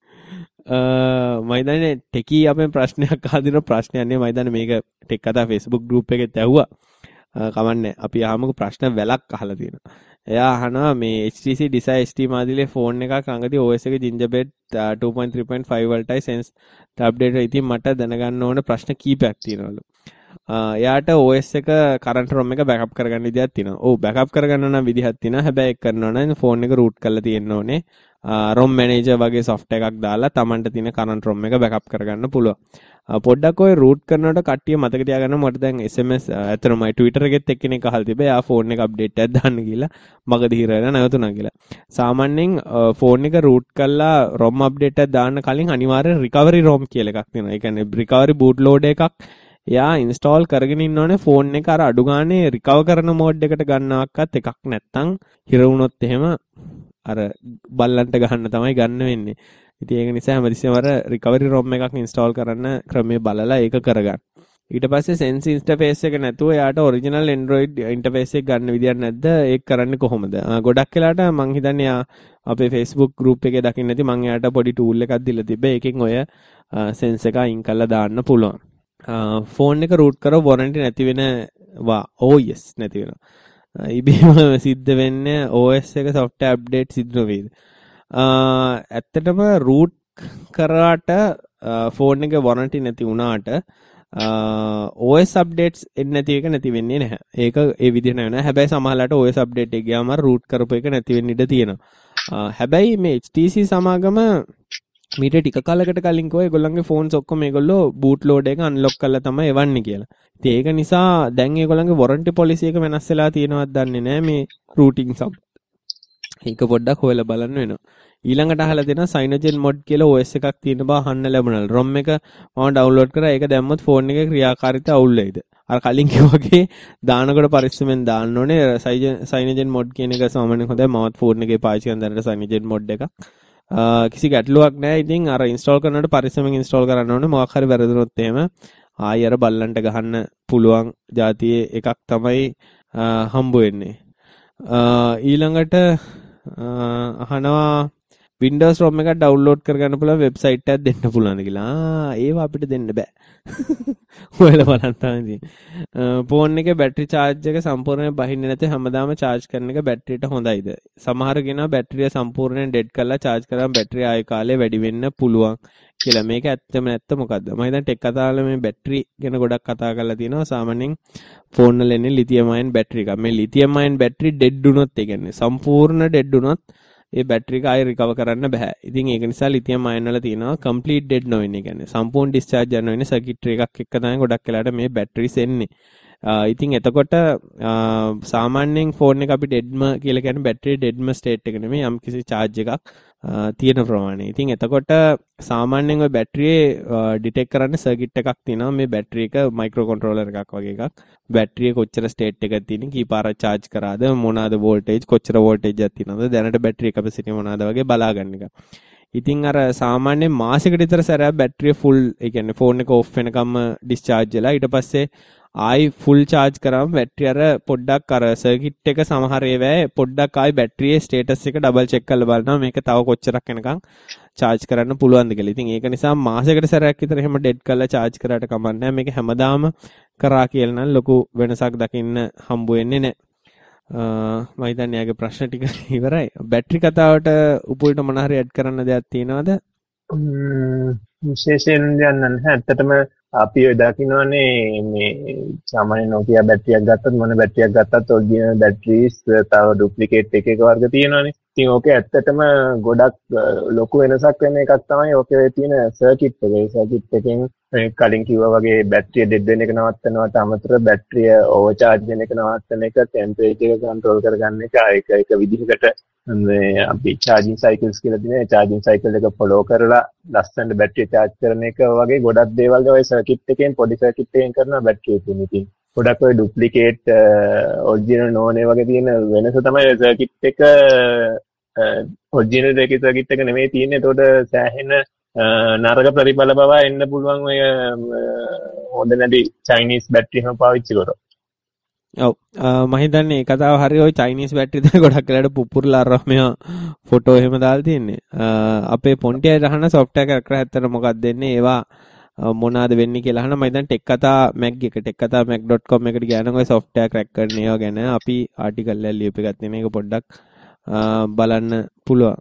මම හිතන්නේ ටෙකී අපෙන් ප්‍රශ්නයක් අහදින ප්‍රශ්නයක් නේ. මම හිතන්නේ මේක ටෙක් කතා Facebook group එකෙත් ඇහුවා. කමන්නේ අපි ආමුක ප්‍රශ්න වැලක් අහලා තියෙනවා. එයා අහනවා මේ HTC Desire ST මාදිලේ ෆෝන් එකක් අඟදී OS එක Gingerbread 2.3.5 වලටයි sense අප්ඩේට් එක. ඉතින් මට දැනගන්න ඕන ප්‍රශ්න කීපයක් තියෙනවලු. එයාට OS එක current ROM එක backup කරගන්න විදිහක් තියෙනවා. ඔව් backup කරගන්න නම් විදිහක් තියෙනවා. හැබැයි ඒක කරනවා නම් ෆෝන් එක root කරලා තියෙන්න ඕනේ. ROM manager වගේ software එකක් දාලා Tamanට තියෙන current ROM එක backup කරගන්න පුළුවන්. පොඩ්ඩක් ඔය root කරනකොට කට්ටිය මතක තියාගන්න. මට දැන් SMS ඇත්තටම Twitter එකෙත් එක්කෙනෙක් අහලා තිබ්බා. යා ෆෝන් එක අප්ඩේට් එකක් දාන්න කියලා මගදී හිර වෙලා නැවතුණා කියලා. සාමාන්‍යයෙන් ෆෝන් එක root කරලා ROM අප්ඩේට් එකක් දාන්න කලින් අනිවාර්යෙන් recovery ROM කියලා එකක් තියෙනවා. ඒ කියන්නේ recovery boot loader එකක් එයා install කරගෙන ඉන්න ඕනේ. ෆෝන් එක අර අඩු ගානේ recover කරන mode එකට ගන්නවක්වත් එකක් නැත්තම් හිර වුණොත් එහෙම අර බල්ලන්ට ගහන්න තමයි ගන්න වෙන්නේ. ඉතින් ඒක නිසා හැමතිස්සෙම අර recovery ROM එකක් install කරන්න ක්‍රමයේ බලලා ඒක කරගන්න. ඊට පස්සේ sense interface එක නැතුව එයාට original Android interface එක ගන්න විදියක් නැද්ද? ඒක කරන්නේ කොහොමද? ගොඩක් වෙලාට මං හිතන්නේ අපේ Facebook group එකේ දකින්න නැති මං එයාට පොඩි tool එකක් දීලා තිබ්බේ. ඒකෙන් ඔය sense එක අයින් කරලා දාන්න පුළුවන්. ෆෝන් එක root කරව warranty නැති වෙනවා. oh yes නැති වෙනවා. ඉබේම සිද්ධ වෙන්නේ OS එක software update සිද්ධ නොවේද? ඇත්තටම root කරාට ෆෝන් එක warranty නැති වුණාට OS updates එන්නේ නැති එක නැති වෙන්නේ නැහැ. ඒක ඒ විදිහට නෑ. හැබැයි සමහරවිට OS update එක ගියාම root කරපු එක නැති වෙන්න ඉඩ තියෙනවා. හැබැයි මේ HTC සමාගම මීට ටික කාලයකට කලින් කිව්වා ඒගොල්ලන්ගේ ෆෝන්ස් ඔක්කොම මේගොල්ලෝ boot loader එක unlock කරලා තමයි එවන්නේ කියලා. ඉතින් ඒක නිසා දැන් ඒගොල්ලන්ගේ warranty policy එක වෙනස් වෙලා තියෙනවද දන්නේ නැහැ මේ rooting ඒක පොඩ්ඩක් හොයලා බලන්න වෙනවා. ඊළඟට අහලා දෙනවා Cyanogen mod කියලා OS එකක් තියෙන බව අහන්න ලැබුණා. ROM එක මම ඩවුන්ලෝඩ් කරා. ඒක දැම්මොත් ෆෝන් එකේ ක්‍රියාකාරීත්වය අවුල් වෙයිද? අර කලින් කිව්වාගේ දානකොට පරිස්සමෙන් දාන්න ඕනේ. Cyanogen mod කියන එක සාමාන්‍යයෙන් හොඳයි. මමත් ෆෝන් එකේ පාවිච්චි කරන දැනට Cyanogen mod එක. කිසි ගැටලුවක් නැහැ. ඉතින් අර ඉන්ස්ටෝල් කරනකොට පරිස්සමෙන් ඉන්ස්ටෝල් කරන්න ඕනේ. මොකක් හරි වැරදුනොත් එහෙම ආයෙ අර බල්ලන්ට ගහන්න පුළුවන් જાතියේ එකක් තමයි හම්බ වෙන්නේ. ඊළඟට අහනවා Windows ROM එකක් ඩවුන්ලෝඩ් කරගන්න පුළුවන් වෙබ්සයිට් එකක් දෙන්න පුළුවන්ද කියලා. ඒව අපිට දෙන්න බෑ. ඔයාලා බලන්න තමයි. ෆෝන් එකේ බැටරි charge එක සම්පූර්ණයෙන් බහින්නේ නැති හැමදාම charge කරන එක බැටරියට හොඳයිද? සමහර කෙනා බැටරිය සම්පූර්ණයෙන් ඩෙඩ් කරලා charge කරාම බැටරිය ආයෙ කාලේ වැඩි වෙන්න පුළුවන් කියලා. මේක ඇත්තම නැත්ත මොකද්ද? මම හිතන්නේ ටෙක් කතාවල මේ බැටරි ගැන ගොඩක් කතා කරලා තියෙනවා. සාමාන්‍යයෙන් ෆෝන් වල එන්නේ ලිතියම් අයන් බැටරි එකක්. මේ ලිතියම් අයන් බැටරි ඩෙඩ් වුණොත් ඒ කියන්නේ සම්පූර්ණ ඩෙඩ් වුණොත් ඒ බැටරි එක ආයෙ රිකවර් කරන්න බෑ. ඉතින් ඒක නිසා ලිතියම් අයන් වල තියෙනවා කම්ප්ලීට් ඩෙඩ් නොවෙන්නේ. කියන්නේ සම්පූර්ණ ඩිස්චාර්ජ් යන වෙන්නේ සර්කිට්‍රි එකක් එක්ක තමයි ගොඩක් වෙලාට මේ බැටරිස් එන්නේ. ඉතින් එතකොට සාමාන්‍යයෙන් ෆෝන් එක අපි ඩෙඩ්ම කියලා කියන්නේ බැටරි ඩෙඩ්ම ස්ටේට් එක නෙමෙයි යම් කිසි charge එකක් තියෙන ප්‍රමාණය. ඉතින් එතකොට සාමාන්‍යයෙන් ওই බැටරියේ ඩිටෙක්ට් කරන්න සර්කිට් එකක් තියෙනවා. මේ බැටරි එක මයික්‍රෝ කන්ට්‍රෝලර් එකක් වගේ එකක්. බැටරියේ කොච්චර ස්ටේට් එකක් තියෙන කීපාරක් charge කරාද මොනවාද වෝල්ටේජ් කොච්චර වෝල්ටේජ් එකක් තියෙනවද දැනට බැටරි කැපැසිටි මොනවාද වගේ බලාගන්න එක. ඉතින් අර සාමාන්‍යයෙන් මාසෙකට විතර සැරයක් බැටරිය ෆුල් ඒ කියන්නේ ෆෝන් එක ඔෆ් වෙනකම්ම ඩිස්චාර්ජ් වෙලා ඊට පස්සේ ආයි ෆුල් charge කරාම බැටරිය අර පොඩ්ඩක් අර සර්කිට් එක සමහර ඒවායේ පොඩ්ඩක් ආයි බැටරියේ ස්ටේටස් එක ඩබල් චෙක් කරලා බලනවා මේක තව කොච්චරක් වෙනකන් charge කරන්න පුළුවන්ද කියලා. ඉතින් ඒක නිසා මාසෙකට සැරයක් විතර එහෙම ඩෙඩ් කරලා charge කරාට කමක් නැහැ. මේක හැමදාම කරා කියලා නම් ලොකු වෙනසක් දකින්න හම්බ වෙන්නේ නැහැ. මම හිතන්නේ යාගේ ප්‍රශ්න ටික ඉවරයි. බැටරි කතාවට උපුල්ට මොන හරි ඇඩ් කරන්න දෙයක් තියෙනවද?
විශේෂයෙන් දෙයක් නැහැ. ඇත්තටම අපි ඔය දකින්නනේ මේ සාමාන්‍ය Nokia බැටරියක් ගත්තත් මොන බැටරියක් ගත්තත් ඔරිජිනල් බැටරිස් තව ඩුප්ලිකේට් එක වර්ග තියෙනවානේ. ඉතින් ඕකේ ඇත්තටම ගොඩක් ලොකු වෙනසක් වෙන එකක් තමයි ඕකේ තියෙන සර්කිට් එක. ඒ සර්කිට් එකෙන් කලින් කිව්වා වගේ බැටරිය ඩෙඩ් වෙන එක නවත්තනවට අමතරව බැටරිය ඕවර්චාර්ජ් වෙන එක නවත්තන එක ටෙම්පරේචර් එක කන්ට්‍රෝල් කරගන්න එක ඒක විදිහකට මේ අපි charging cycles කියලා දිනේ charging cycle එක follow කරලා ලස්සනට බැටරිය charge කරන එක වගේ ගොඩක් දේවල් ඔය සර්කිට් එකෙන් පොඩි සර්කිට් එකෙන් කරන බැටරිය තියෙන. ඉතින් ගොඩක් ඔය ඩුප්ලිකේට් ඔරිජිනල් නොනේ වගේ තියෙන වෙනස තමයි ඔය සර්කිට් එක ඔරිජිනල් එකේ සර්කිට් එක නෙමෙයි තියෙන්නේ. ඒතකොට සෑහෙන නරක ප්‍රතිඵල බව එන්න පුළුවන් ඔය හොඳ නැති චයිනීස් බැටරි හැම පාවිච්චි කරොත්.
ඔව් මම හිතන්නේ ඒ කතාව හරිය ওই චයිනීස් බැටරි තමයි ගොඩක් වෙලාට පුපුරලා අරම මේවා ෆොටෝ එහෙම දාලා තියෙන්නේ. අපේ පොන්ටියයි රහන software එකක් කරලා මොකක්ද දෙන්නේ ඒවා මොනවාද වෙන්නේ කියලා අහන මම හිතන්නේ ටෙක් කතා මැග් එක ටෙක් කතා mac.com එකට ගියානම් ඔය software crack කරන ඒවා ගැන අපි ආටිකල් එකක් ලියපු එකක් තියෙන. මේක පොඩ්ඩක් බලන්න පුළුවන්.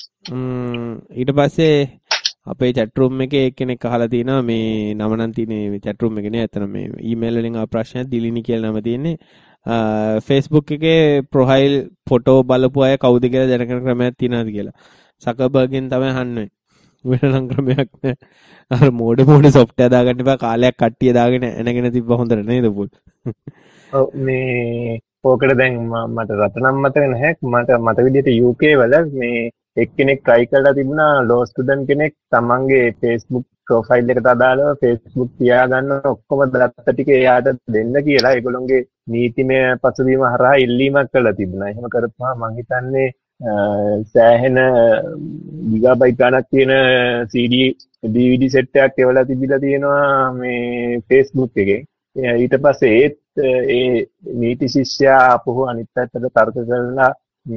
ඊට පස්සේ අපේ chat room එකේ එක්කෙනෙක් අහලා තිනවා මේ නම නම් තියෙන්නේ මේ chat room එකේ නේ අතන මේ email වලින් ආ ප්‍රශ්නයක් දිලිනි කියලා නම තියෙන්නේ. Facebook එකේ ප්‍රොෆයිල් ෆොටෝ බලපු අය කවුද කියලා දැනගන්න ක්‍රමයක් තියෙනවද කියලා. සකර්බර්ග්ගෙන් තමයි අහන්නේ. වෙන නම් ක්‍රමයක් නෑ. අර මෝඩ software දාගන්න එපා කාලයක් කට්ටිය දාගෙන එනගෙන තිබ්බ හොඳට නේද පුල්.
ඔව් මේ පොකට දැන් මට රටනම් මතක නැහැ. මට විදිහට UK වල මේ එක්කෙනෙක් try කරලා තිබුණා law student කෙනෙක් තමන්ගේ Facebook profile එකට අදාළව Facebook තියාගන්න ඔක්කොම දත්ත ටික එයාට දෙන්න කියලා ඒගොල්ලොන්ගේ නීතිමය පසුබිම හරහා ඉල්ලීමක් කළා තිබුණා. එහෙම කරපුවා මම හිතන්නේ සෑහෙන ගිගාබයිට් ගණක් තියෙන CD DVD set එකක් එවලා තිබිලා තියෙනවා මේ Facebook එකේ. ඊට පස්සේ ඒ නීති ශිෂ්‍යයා අපහු අනිත් පැත්තට තර්ක කරලා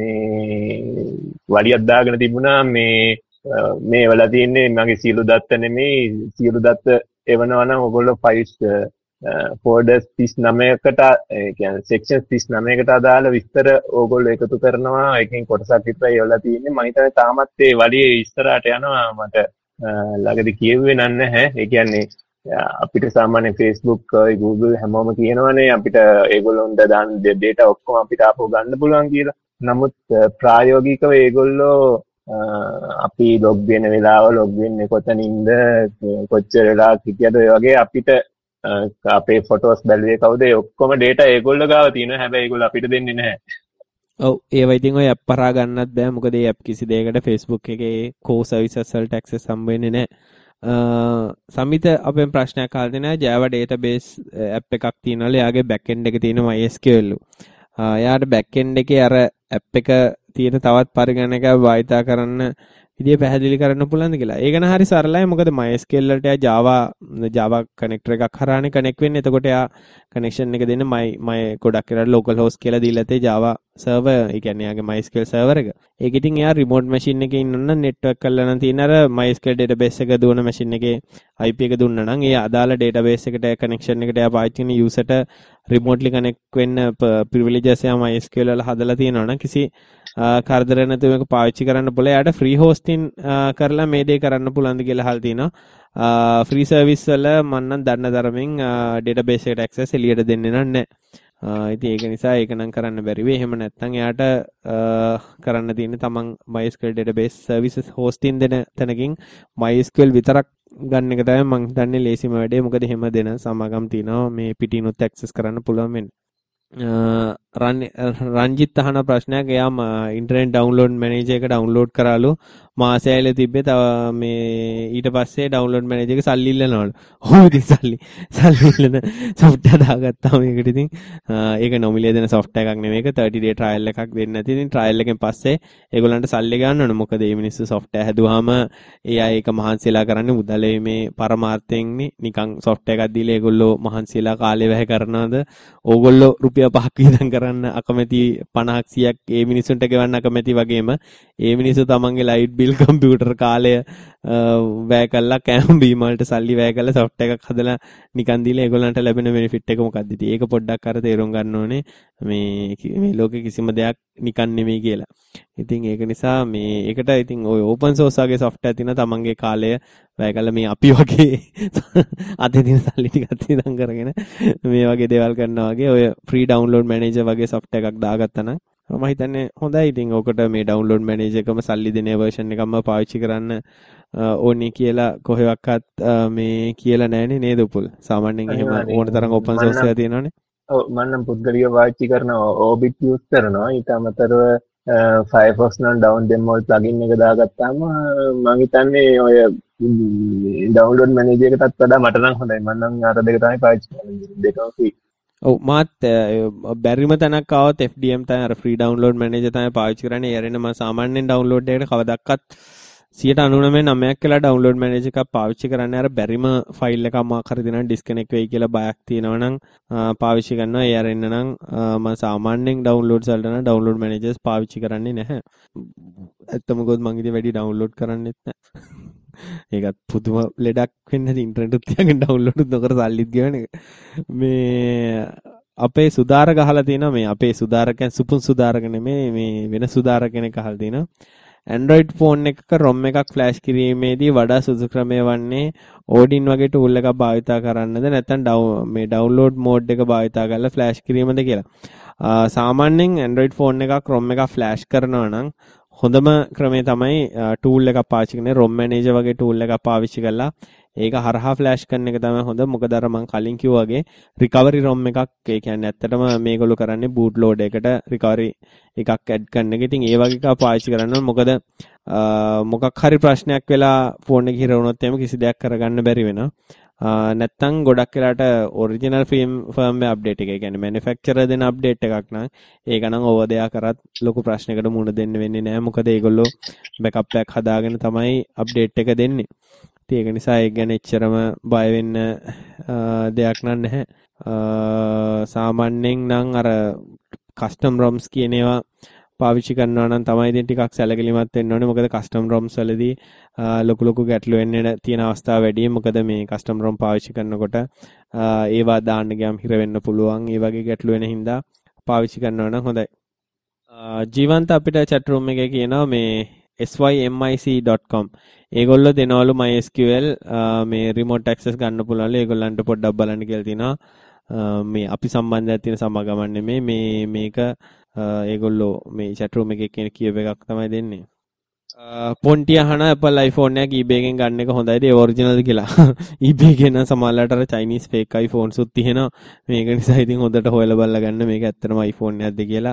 මේ වලියක් දාගෙන තිබුණා මේ වල තියෙන්නේ මගේ සියලු දත්ත නෙමෙයි සියලු දත්ත එවනවා නම් ඔයගොල්ලෝ ෆයිල්ස් ෆෝල්ඩර්ස් 39කට ඒ කියන්නේ සෙක්ෂන් 39කට අදාළ විස්තර ඕගොල්ලෝ එකතු කරනවා. එකකින් කොටසක් විතරයි එවලා තියෙන්නේ. මම හිතන්නේ තාමත් ඒ වලියේ ඉස්සරහට යනවා. මට ළඟදී කියෙව්වේ නැහැ. ඒ කියන්නේ අපිට සාමාන්‍ය Facebook Google හැමෝම කියනවනේ අපිට ඒගොල්ලොන්ට දාන data ඔක්කොම අපිට ආපහු ගන්න පුළුවන් කියලා. නමුත් ප්‍රායෝගිකව ඒගොල්ලෝ අපි ලොග් වෙන වෙලාව ලොග් වෙන්නේ කොතනින්ද කොච්චර වෙලා හිටියද ඔය වගේ අපිට අපේ ෆොටෝස් බැලුවේ කවුද ඒ ඔක්කොම data ඒගොල්ලෝ ගාව තියෙනවා. හැබැයි ඒගොල්ලෝ අපිට දෙන්නේ නැහැ.
ඔව් ඒවා ඉතින් ඔය ඇප් පරා ගන්නත් බෑ මොකද ඒ ඇප් කිසි දෙයකට Facebook එකේ කෝ සර්විසස් වලට ඇක්සස් හම්බ වෙන්නේ නැහැ. සමිත අපෙන් ප්‍රශ්නයක් අහලා දෙනවා Java database ඇප් එකක් තියෙනවලු එයාගේ back end එක තියෙන MySQL. එයාට back end එකේ අර ඇප් එක තියෙන තවත් පරිගණකයක් භාවිතා කරන්න විදිය පැහැදිලි කරන්න පුළුවන්ද කියලා. ඒක න හරි සරලයි මොකද MySQL වලට Java connector එකක් හරහානේ connect වෙන්නේ. එතකොට එයා connection එක දෙන්නේ my ගොඩක් වෙලාවට local host කියලා දීලා තේ Java server ඒ කියන්නේ එයාගේ MySQL server එක. ඒක ඉතින් එයා remote machine එකේ ඉන්නනම් network කරලා නම් තියෙන අර MySQL database එක දුවන machine එකේ IP එක දුන්නා නම් ඒ අදාළ database එකට connection එකට එයා පාවිච්චි කරන user ට remotely connect වෙන්න privileges එයා MySQL වල හදලා තියෙනවා නම් කිසි කරදර නැතුව මේක පාවිච්චි කරන්න පුළුවන්. එයාට free hosting කරලා මේ දේ කරන්න පුළුවන්ද කියලා අහලා තිනවා. free service වල මම නම් දන්න තරමින් database එකට access එළියට දෙන්නේ නැහැ. ඉතින් ඒක නිසා ඒක නම් කරන්න බැරි වෙයි. එහෙම නැත්නම් එයාට කරන්න තියෙන්නේ තමන් MySQL database services hosting දෙන තැනකින් MySQL විතරක් ගන්න එක තමයි මම හිතන්නේ ලේසිම වැඩේ. මොකද එහෙම දෙන සමාගම් තියෙනවා මේ පිටිනුත් access කරන්න පුළුවන් වෙන්නේ. රංජිත් අහන ප්‍රශ්නයක් එයාම ඉන්ටර්නෙට් ඩවුන්ලෝඩ් මැනේජර් එක ඩවුන්ලෝඩ් කරාලු මාසයයිල තිබ්බේ තව මේ ඊට පස්සේ ඩවුන්ලෝඩ් මැනේජර් එක සල්ලි ඉල්ලනවලු. ඔව් ඉතින් සල්ලි ඉල්ලන software දාගත්තාම ඒකට ඉතින් ඒක නොමිලේ දෙන software එකක් නෙමෙයි. ඒක 30 day trial එකක් දෙන්නේ නැති. ඉතින් trial එකෙන් පස්සේ ඒගොල්ලන්ට සල්ලි ගන්න ඕනේ. මොකද මේ මිනිස්සු software හැදුවාම ඒ අය ඒක මහන්සියලා කරන්නේ මුදලේ මේ පරමාර්ථයෙන්නේ. නිකන් software එකක් දීලා ඒගොල්ලෝ මහන්සියලා කාලය වැය කරනවද? ඕගොල්ලෝ රුපියල් 5ක් වියදම් කරන්න අකමැති 50ක් 100ක් ඒ මිනිසුන්ට ගෙවන්න අකමැති වගේම ඒ මිනිස්සු තමන්ගේ ලයිට් බිල් කම්පියුටර් කාලය වැය කළා කෑම බීම වලට සල්ලි වැය කළා software එකක් හදලා නිකන් දීලා ඒගොල්ලන්ට ලැබෙන benefit එක මොකක්ද ඉතින් ඒක පොඩ්ඩක් අර තේරුම් ගන්න ඕනේ මේ ලෝකේ කිසිම දෙයක් නිකන් නෙමෙයි කියලා. ඉතින් ඒක නිසා මේ ඒකට ඉතින් ඔය open source වගේ software තියෙන තමන්ගේ කාලය වැය කළා මේ අපි වගේ අතේ තියෙන සල්ලි ටිකක් ඉඳන් කරගෙන මේ වගේ දේවල් කරනවා වගේ ඔය free download manager වගේ software එකක් දාගත්තා නම් මම හිතන්නේ හොඳයි. ඉතින් ඔකට මේ download manager එකම සල්ලි දෙන version එකක්ම පාවිච්චි කරන්න ඕනේ කියලා කොහෙවත් මේ කියලා නැහැනේ නේද උපුල්? සාමාන්‍යයෙන් එහෙම ඕන තරම් open source එකක් තියෙනවනේ.
ඔව් මම නම් පුද්ගලිකව පාවිච්චි කරන Orbit use කරනවා. ඊට අමතරව Firefox නම් down demo plugin එක දාගත්තාම මම හිතන්නේ ඔය download manager එකටත් වඩා මට නම් හොඳයි. මම නම් අර දෙක තමයි පාවිච්චි කරන්නේ. දෙකම free.
ඔව් මාත් බැරිම තැනක් ආවොත් FDM තමයි අර free download manager තමයි පාවිච්චි කරන්නේ. ඒරෙන්න මම සාමාන්‍යයෙන් download එකකට කවදාවත් 99% කියලා download manager එකක් පාවිච්චි කරන්නේ අර බැරිම ෆයිල් එකක් මාක් හරි දෙනවා disconnect වෙයි කියලා බයක් තියෙනවා නම් පාවිච්චි කරනවා. ඒ අරින්න නම් මම සාමාන්‍යයෙන් downloads වලට නම් download managers පාවිච්චි කරන්නේ නැහැ. ඇත්තම ගොත් මම ඉතින් වැඩි download කරන්නෙත් නැහැ. ඒකත් පුදුම ලෙඩක් වෙන්නේ ඉන්ටර්නෙට් උත් තියාගෙන ඩවුන්ලෝඩ් නොකර සල්ලිත් ගෙවන එක. මේ අපේ සුදාරක අහලා තියෙනවා මේ අපේ සුදාරකයන් සුපුන් සුදාරක නෙමෙයි මේ වෙන සුදාරක කෙනෙක් අහලා තියෙනවා. Android phone එකක ROM එකක් flash කිරීමේදී වඩා සුදුසු ක්‍රමය වන්නේ Odin වගේ tool එකක් භාවිතා කරන්නද නැත්නම් මේ download mode එක භාවිතා කරලා flash කිරීමද කියලා. සාමාන්‍යයෙන් Android phone එකක් ROM එකක් flash කරනවා නම් හොඳම ක්‍රමය තමයි tool එකක් පාවිච්චි කරන්නේ ROM manager වගේ tool එකක් පාවිච්චි කරලා ඒක හරහා flash කරන එක තමයි හොඳ. මොකද අර මම කලින් කිව්වා වගේ recovery ROM එකක් ඒ කියන්නේ ඇත්තටම මේගොල්ලෝ කරන්නේ boot load එකට recovery එකක් add කරන එක. ඉතින් ඒ වගේ එකක් පාවිච්චි කරන්න ඕන. මොකද මොකක් හරි ප්‍රශ්නයක් වෙලා phone එක හිර වුණොත් එහෙම කිසි දෙයක් කරගන්න බැරි වෙනවා. නැත්තම් ගොඩක් වෙලාට original firmware update එක ඒ කියන්නේ manufacturer දෙන update එකක් නම් ඒක නම් over there කරත් ලොකු ප්‍රශ්නයකට මුහුණ දෙන්න වෙන්නේ නැහැ. මොකද ඒගොල්ලෝ backup එකක් හදාගෙන තමයි update එක දෙන්නේ. ඒක නිසා ඒක ගැන එච්චරම බය වෙන්න දෙයක් නැහැ. සාමාන්‍යයෙන් නම් අර custom ROMs කියන ඒවා පාවිච්චි කරනවා නම් තමයි ඉතින් ටිකක් සැලකිලිමත් වෙන්න ඕනේ. මොකද custom ROMs වලදී ලොකු ගැටලු වෙන්න තියෙන අවස්ථා වැඩි. මොකද මේ custom ROM පාවිච්චි කරනකොට ඒවා දාන්න ගියාම හිර වෙන්න පුළුවන්. ඒ වගේ ගැටලු වෙන හින්දා පාවිච්චි කරනවා නම් හොඳයි. ජීවන්ත අපිට chat room එකේ කියනවා මේ symic.com ඒගොල්ලෝ දෙනවලු MySQL මේ remote access ගන්න පුළුවන්ලු. ඒගොල්ලන්ට පොඩ්ඩක් බලන්න කියලා තිනවා. මේ අපි සම්බන්ධයක් තියෙන සමාගමක් නෙමෙයි මේක ඒගොල්ලෝ මේ chat room එකේ කියන කියව එකක් තමයි දෙන්නේ. පොන්ටි අහන Apple iPhone එකක් eBay එකෙන් ගන්න එක හොඳයිද ඒ ඔරිජිනල්ද කියලා. eBay එකේ නම් සමහරවිට අර Chinese fake iPhones උත් තියෙනවා. මේක නිසා ඉතින් හොඳට හොයලා බලලා ගන්න මේක ඇත්තටම iPhone එකක්ද කියලා.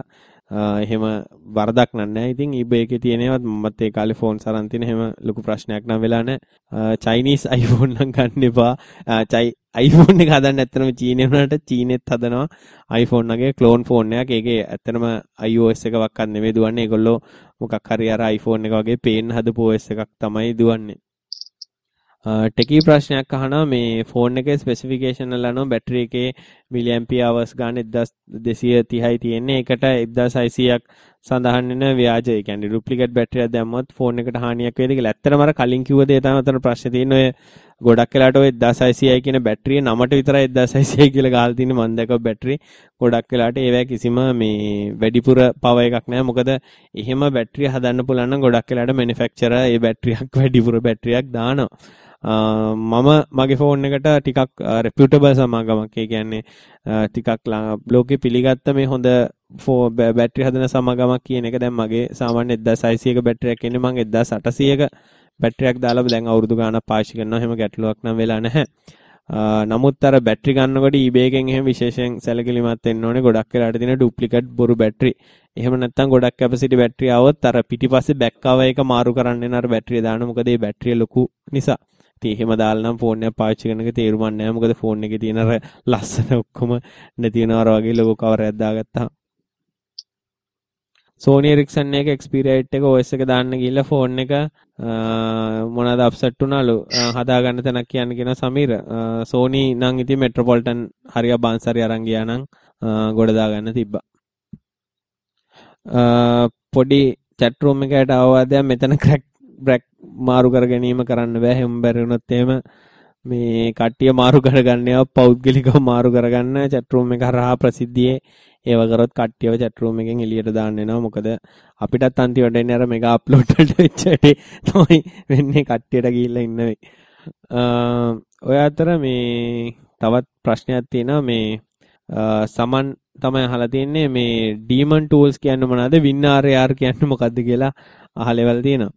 එහෙම වරදක් නෑ. ඉතින් eBay එකේ තියෙනවත් මමත් ඒ කාලේ ෆෝන් සරන් තියෙන එහෙම ලොකු ප්‍රශ්නයක් නම් වෙලා නෑ. චයිනීස් iPhone නම් ගන්න එපා. iPhone එක හදන්න ඇත්තටම චීනේ වුණාට චීනෙත් හදනවා iPhone එකේ ක්ලෝන් ෆෝන් එකක්. ඒකේ ඇත්තටම iOS එක වක්වත් නෙමෙයි දුවන්නේ. ඒගොල්ලෝ මොකක් හරි අර iPhone එක වගේ පේන්න හදපු OS එකක් තමයි දුවන්නේ. ටෙකී ප්‍රශ්නයක් අහනවා මේ ෆෝන් එකේ ස්පෙસિෆිකේෂන් වල අනුව බැටරි එකේ මිලි ඇම්පියර් අවර්ස් ගන්න 1230යි තියෙන්නේ. ඒකට 1600ක් සඳහන් වෙන ව්‍යාජ. ඒ කියන්නේ ඩුප්ලිකේට් බැටරියක් දැම්මොත් ෆෝන් එකට හානියක් වේද කියලා. ඇත්තටම අර කලින් කිව්ව දේ තමයි අතන ප්‍රශ්නේ තියෙන්නේ. ඔය ගොඩක් වෙලාට ඔය 1600යි කියන බැටරිය නමට විතරයි 1600යි කියලා ගහලා තින්නේ. මම දැක්ක බැටරි ගොඩක් වෙලාට ඒවැ කිසිම මේ වැඩිපුර පවර් එකක් නැහැ. මොකද එහෙම බැටරිය හදන්න පුළුවන් නම් ගොඩක් වෙලාට මැනුෆැක්චරර් ඒ බැටරියක් වැඩිපුර බැටරියක් දානවා. මම මගේ ෆෝන් එකට ටිකක් රෙපියුටබල් සමාගමක්. ඒ කියන්නේ ටිකක් ලෝකෙ පිළිගත්ත මේ හොඳ බැටරි හදන සමාගමක් කියන එක දැන් මගේ සාමාන්‍ය 1600ක බැටරියක් එන්නේ මම 1800ක බැටරියක් දාලා දැන් අවුරුදු ගාණක් පාවිච්චි කරනවා. එහෙම ගැටලුවක් නම් වෙලා නැහැ. නමුත් අර බැටරි ගන්නකොට eBay එකෙන් එහෙම විශේෂයෙන් සැලකිලිමත් වෙන්න ඕනේ. ගොඩක් වෙලාට තියෙන ඩුප්ලිකේට් බොරු බැටරි. එහෙම නැත්නම් ගොඩක් කැපැසිටි බැටරි આવොත් අර පිටිපස්සේ බෑක් කවර් එක මාරු කරන්න වෙන අර බැටරිය දාන්න. මොකද මේ බැටරිය ලොකු නිසා. ඉතින් එහෙම දාලා නම් ෆෝන් එක පාවිච්චි කරන එක තේරුමක් නැහැ. මොකද ෆෝන් එකේ තියෙන අර ලස්සන ඔක්කොම නැති වෙනවා වගේ ලොකු කවර් එකක් දාගත්තා. Sony Ericsson එක Xperia 8 එක OS එක දාන්න ගිහිල්ලා ෆෝන් එක මොනවාද අප්සෙට් වුණාලු. හදා ගන්න තැනක් කියන්න කියන සමීර. Sony නම් ඉතින් මෙට්‍රොපොලිටන් හරිය බාන්සරි අරන් ගියා නම් ගොඩ දා ගන්න තිබ්බා. පොඩි chat room එකකට අවවාදයක් මෙතන බ්‍රැක් මාරු කර ගැනීම කරන්න බෑ. හැම බැරි වුණොත් එහෙම මේ කට්ටිය මාරු කරගන්නවා පෞද්ගලිකව මාරු කරගන්න chat room එක හරහා ප්‍රසිද්ධියේ ඒව කරොත් කට්ටියව chat room එකෙන් එළියට දාන්න වෙනවා. මොකද අපිටත් අන්තිමට එන්නේ අර මෙගා අප්ලෝඩ් වලට වෙච්ච හැටි තමයි වෙන්නේ. කට්ටියට ගිහිල්ලා ඉන්න වෙයි. ඔය අතර මේ තවත් ප්‍රශ්නයක් තියෙනවා. මේ සමන් තමයි අහලා තින්නේ මේ ඩීමන් ටූල්ස් කියන්නේ මොනවද? WinRAR කියන්නේ මොකද්ද කියලා අහලෙවල් තියෙනවා.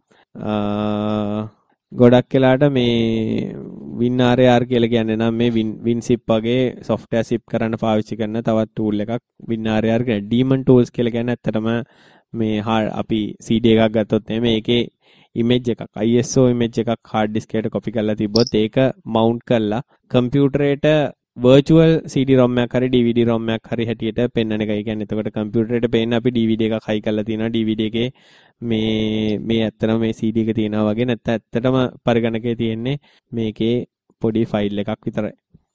ගොඩක් වෙලාට මේ WinRAR කියලා කියන්නේ නම් මේ WinZip වගේ software zip කරන්න පාවිච්චි කරන තවත් tool එකක් WinRAR කියන Daemon tools කියලා කියන්නේ ඇත්තටම මේ අපි CD එකක් ගත්තොත් මේකේ image එකක් ISO image එකක් hard disk එකට copy කරලා තිබ්බොත් ඒක mount කරලා කම්පියුටරේට virtual CD-ROM එකක් හරි DVD ROM එකක් හරි හැටියට පෙන්වන එකයි. කියන්නේ එතකොට කම්පියුටරේට පේන්න අපි DVD එකක් හයි කරලා තියෙනවා. DVD එකේ මේ ඇත්තටම මේ CD එක තියෙනවා වගේ නැත්නම් ඇත්තටම පරිගණකයේ තියෙන්නේ මේකේ පොඩි ෆයිල් එකක් විතරයි.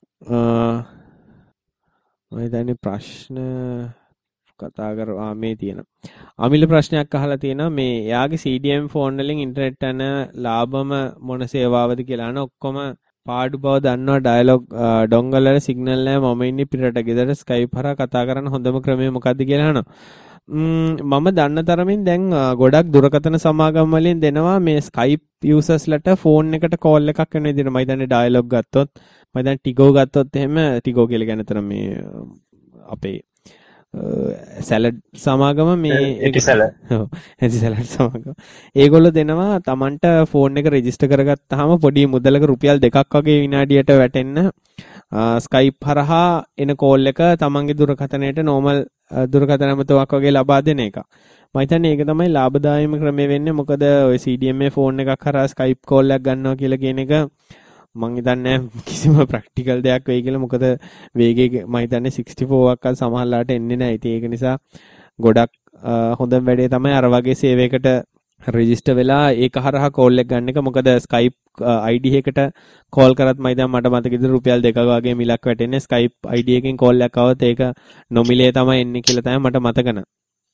මම හිතන්නේ ප්‍රශ්න කතා කරා මේ තියෙන. අමිල ප්‍රශ්නයක් අහලා තියෙනවා මේ එයාගේ CDM ෆෝන් වලින් ඉන්ටර්නෙට් යන ලාභම මොන සේවාවද කියලා අහන ඔක්කොම පාඩු බව දන්නවා. ඩයලොග් ඩොංගල් වල සිග්නල් නැහැ. මම ඉන්නේ පිටරට ගෙදර ස්කයිප් හරහා කතා කරන්න හොඳම ක්‍රමය මොකක්ද කියලා අහනවා. මම දන්න තරමින් දැන් ගොඩක් දුරකථන සමාගම් වලින් දෙනවා මේ Skype users-ලට ෆෝන් එකට කෝල් එකක් වෙන විදිහට. මම හිතන්නේ ඩයලොග් ගත්තොත් මම දැන් ටිගෝ ගත්තොත් එහෙම ටිගෝ කියලා කියන්නේ තර මේ අපේ සැලඩ් සමාගම මේ ඇති සැලඩ් සමාගම ඒගොල්ලෝ දෙනවා Tamanට ෆෝන් එක රෙජිස්ටර් කරගත්තාම පොඩි මුදලක රුපියල් 2ක් වගේ විනාඩියට වැටෙන්න Skype හරහා එන කෝල් එක Tamanගේ දුරකථනයට normal දුරකථන ඇමතුමක් වගේ ලබා දෙන එක. මම හිතන්නේ ඒක තමයි ලාභදායීම ක්‍රමය වෙන්නේ. මොකද ඔය CDMA ෆෝන් එකක් හරහා Skype කෝල් එකක් ගන්නවා කියලා කියන එක මම හිතන්නේ කිසිම ප්‍රැක්ටිකල් දෙයක් වෙයි කියලා. මොකද වේගය මම හිතන්නේ 64ක්වත් සමහරලාට එන්නේ නැහැ. ඉතින් ඒක නිසා ගොඩක් හොඳම වැඩේ තමයි අර වගේ සේවයකට රෙජිස්ටර් වෙලා ඒක හරහා කෝල් එක ගන්න එක. මොකද Skype ID එකකට කෝල් කරත් මම දැන් මට මතකද රුපියල් 2ක වගේ මිලක් වැටෙන්නේ. Skype ID එකෙන් කෝල් එකක් આવත් ඒක නොමිලේ තමයි එන්නේ කියලා තමයි මට මතක නැහැ.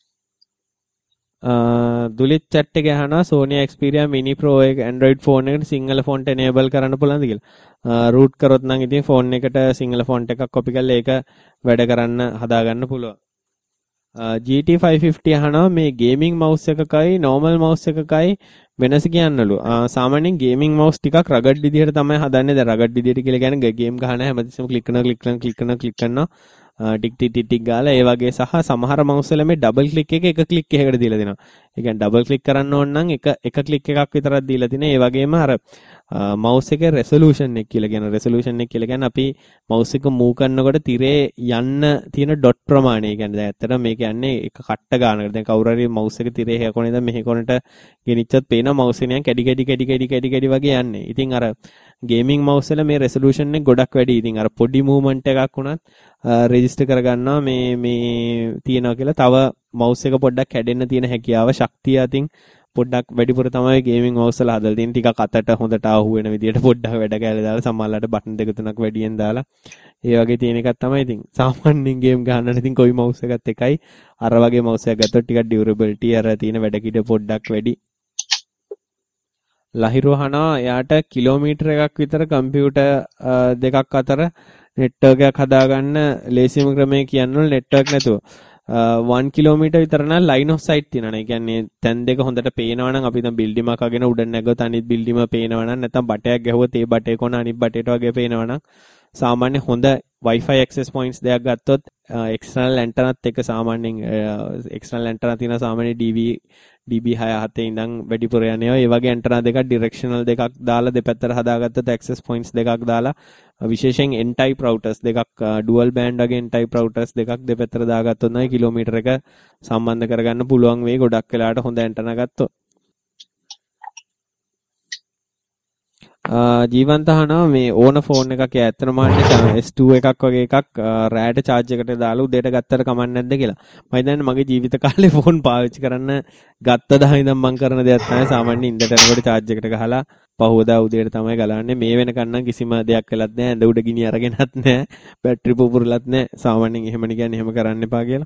දුලිත් chat එක අහනවා Sony Xperia Mini Pro එක Android phone එකට සිංහල font enable කරන්න පුළුවන්ද කියලා. root කරොත් නම් ඉතින් phone එකට සිංහල font එකක් copy කරලා ඒක වැඩ කරන්න හදාගන්න පුළුවන්. GT 550 අහනවා මේ gaming mouse එකකයි normal mouse එකකයි වෙනස කියන්නලු. සාමාන්‍යයෙන් gaming mouse ටිකක් rugged විදිහට තමයි හදන්නේ. දැන් rugged විදිහට කියලා කියන්නේ game ගහන හැමතිස්සෙම click කරනවා ටික් ගාලා ඒ වගේ සහ සමහර mouse වල මේ double click එක click එකකට දීලා දෙනවා. ඒ කියන්නේ ඩබල් ක්ලික් කරන්න ඕන නම් එක ක්ලික් එකක් විතරක් දීලා තිනේ. ඒ වගේම අර මවුස් එකේ රෙසලූෂන් එක කියලා කියන රෙසලූෂන් එක කියලා කියන්නේ අපි මවුස් එක මූව් කරනකොට තිරේ යන්න තියෙන ඩොට් ප්‍රමාණය. ඒ කියන්නේ දැන් ඇත්තට මේක යන්නේ එක කට්ට ගානකට. දැන් කවුරු හරි මවුස් එක තිරේ එහා කොනේ ඉඳන් මෙහි කොනට ගෙනිච්චොත් පේන මවුස් එක නිකන් කැඩි වගේ යන්නේ. ඉතින් අර ගේමින් මවුස් වල මේ රෙසලූෂන් එක ගොඩක් වැඩි. ඉතින් අර පොඩි මූවමන්ට් එකක් වුණත් රෙජිස්ටර් කරගන්නවා මේ තියනවා කියලා. තව මවුස් එක පොඩ්ඩක් කැඩෙන්න තියෙන හැකියාව ශක්තිය අතින් පොඩ්ඩක් වැඩිපුර තමයි ගේමින් මවුස් වල හදලා තියෙන්නේ. ටිකක් අතට හොඳට ආහු වෙන විදියට පොඩ්ඩක් වැඩ කැලේ දාලා සමහරවිට බටන් දෙක තුනක් වැඩියෙන් දාලා ඒ වගේ තියෙන එකක් තමයි. ඉතින් සාමාන්‍යයෙන් ගේම් ගහන්න ඉතින් කොයි මවුස් එකත් එකයි. අර වගේ මවුස් එකක් ගත්තොත් ටිකක් ඩියුරබිලිටි අර තියෙන වැඩ කිඩ පොඩ්ඩක් වැඩි. ලහිරුවහනා එයාට කිලෝමීටර එකක් විතර කම්පියුටර් දෙකක් අතර නෙට්වර්ක් එකක් හදාගන්න ලේසිම ක්‍රමය කියන්නොත් නෙට්වර්ක් නැතුව 1 කිලෝමීටර් විතර නම් ලයින් ඔෆ් සයිට් තියෙනවා. ඒ කියන්නේ තැන් දෙක හොඳට පේනවා නම් අපි දැන් බිල්ඩින් එකක් අගෙන උඩ නැගගොත් අනිත් බිල්ඩිම පේනවා නම් නැත්නම් බටයක් ගැහුවොත් ඒ බටේ කොන අනිත් බටේට වගේ පේනවා නම් සාමාන්‍ය හොඳ Wi-Fi access points දෙයක් ගත්තොත් external antennaත් එක්ක සාමාන්‍යයෙන් external antenna තියෙන සාමාන්‍ය DB67 ඉඳන් වැඩිපුර යනවා. ඒ වගේ antenna දෙකක් directional දෙකක් දාලා දෙපැත්තට හදාගත්තොත් access points දෙකක් දාලා විශේෂයෙන් N type routers දෙකක් dual band වගේ N type routers දෙකක් දෙපැත්තට දාගත්තොත් නයි කිලෝමීටර එක සම්බන්ධ කරගන්න පුළුවන් වෙයි. ගොඩක් වෙලාවට හොඳ antenna ගත්තොත්. ජීවන්ත අහනවා මේ ඕන ෆෝන් එකක් ඇත්තටම S2 එකක් වගේ එකක් රෑට charge එකට දාලා උදේට ගත්තට කමක් නැද්ද කියලා. මම හිතන්නේ මගේ ජීවිත කාලේ ෆෝන් පාවිච්චි කරන්න ගත්ත දා ඉඳන් මම කරන දෙයක් තමයි සාමාන්‍යයෙන් ඉඳට යනකොට charge එකට ගහලා පහවදා උදේට තමයි ගලවන්නේ. මේ වෙනකන් නම් කිසිම දෙයක් වෙලත් නැහැ. ඇඳ උඩ ගිනි අරගෙනත් නැහැ. බැටරි පුපුරලත් නැහැ. සාමාන්‍යයෙන් එහෙම නිකන් එහෙම කරන්න එපා කියලා.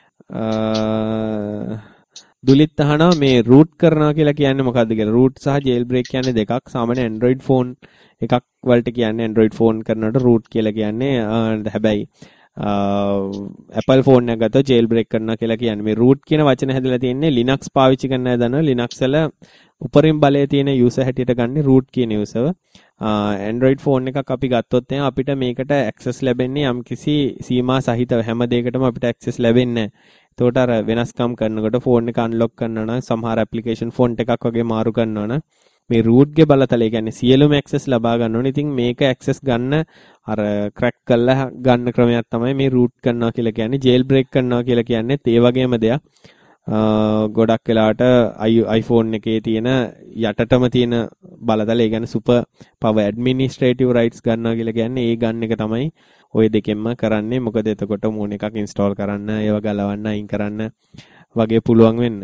දුලිත් අහනවා මේ root කරනවා කියලා කියන්නේ මොකද්ද කියලා. root සහ jailbreak කියන්නේ දෙකක්. සාමාන්‍ය Android phone එකක් වලට කියන්නේ Android phone කරනකොට root කියලා කියන්නේ. හැබැයි Apple phone එකක් ගත්තොත් jailbreak කරනවා කියලා කියන්නේ. මේ root කියන වචන හැදලා තියෙන්නේ Linux පාවිච්චි කරන අය දන්නවා. Linux වල උපරිම බලයේ තියෙන user හැටියට ගන්න root කියන user. Android phone එකක් අපි ගත්තොත් එහෙනම් අපිට මේකට access ලැබෙන්නේ යම්කිසි සීමා සහිතව හැම දෙයකටම අපිට access ලැබෙන්නේ නැහැ. එතකොට අර වෙනස්කම් කරනකොට ෆෝන් එක අන්ලොක් කරනවා නම් සමහර ඇප්ලිකේෂන් ෆොන්ට් එකක් වගේ මාරු කරනවා නම් මේ root ගේ බලතලය කියන්නේ සියලුම access ලබා ගන්න ඕනේ. ඉතින් මේක access ගන්න අර crack කරලා ගන්න ක්‍රමයක් තමයි මේ root කරනවා කියලා කියන්නේ. jailbreak කරනවා කියලා කියන්නේ ඒ වගේම දෙයක්. ගොඩක් වෙලාවට iPhone එකේ තියෙන යටටම තියෙන බලතල ඒ කියන්නේ super power administrative rights ගන්නවා කියලා කියන්නේ ඒ ගන්න එක තමයි ඔය දෙකෙන්ම කරන්නේ. මොකද එතකොට මූණ එකක් install කරන්න, ඒව ගලවන්න, අයින් කරන්න වගේ පුළුවන් වෙන්න.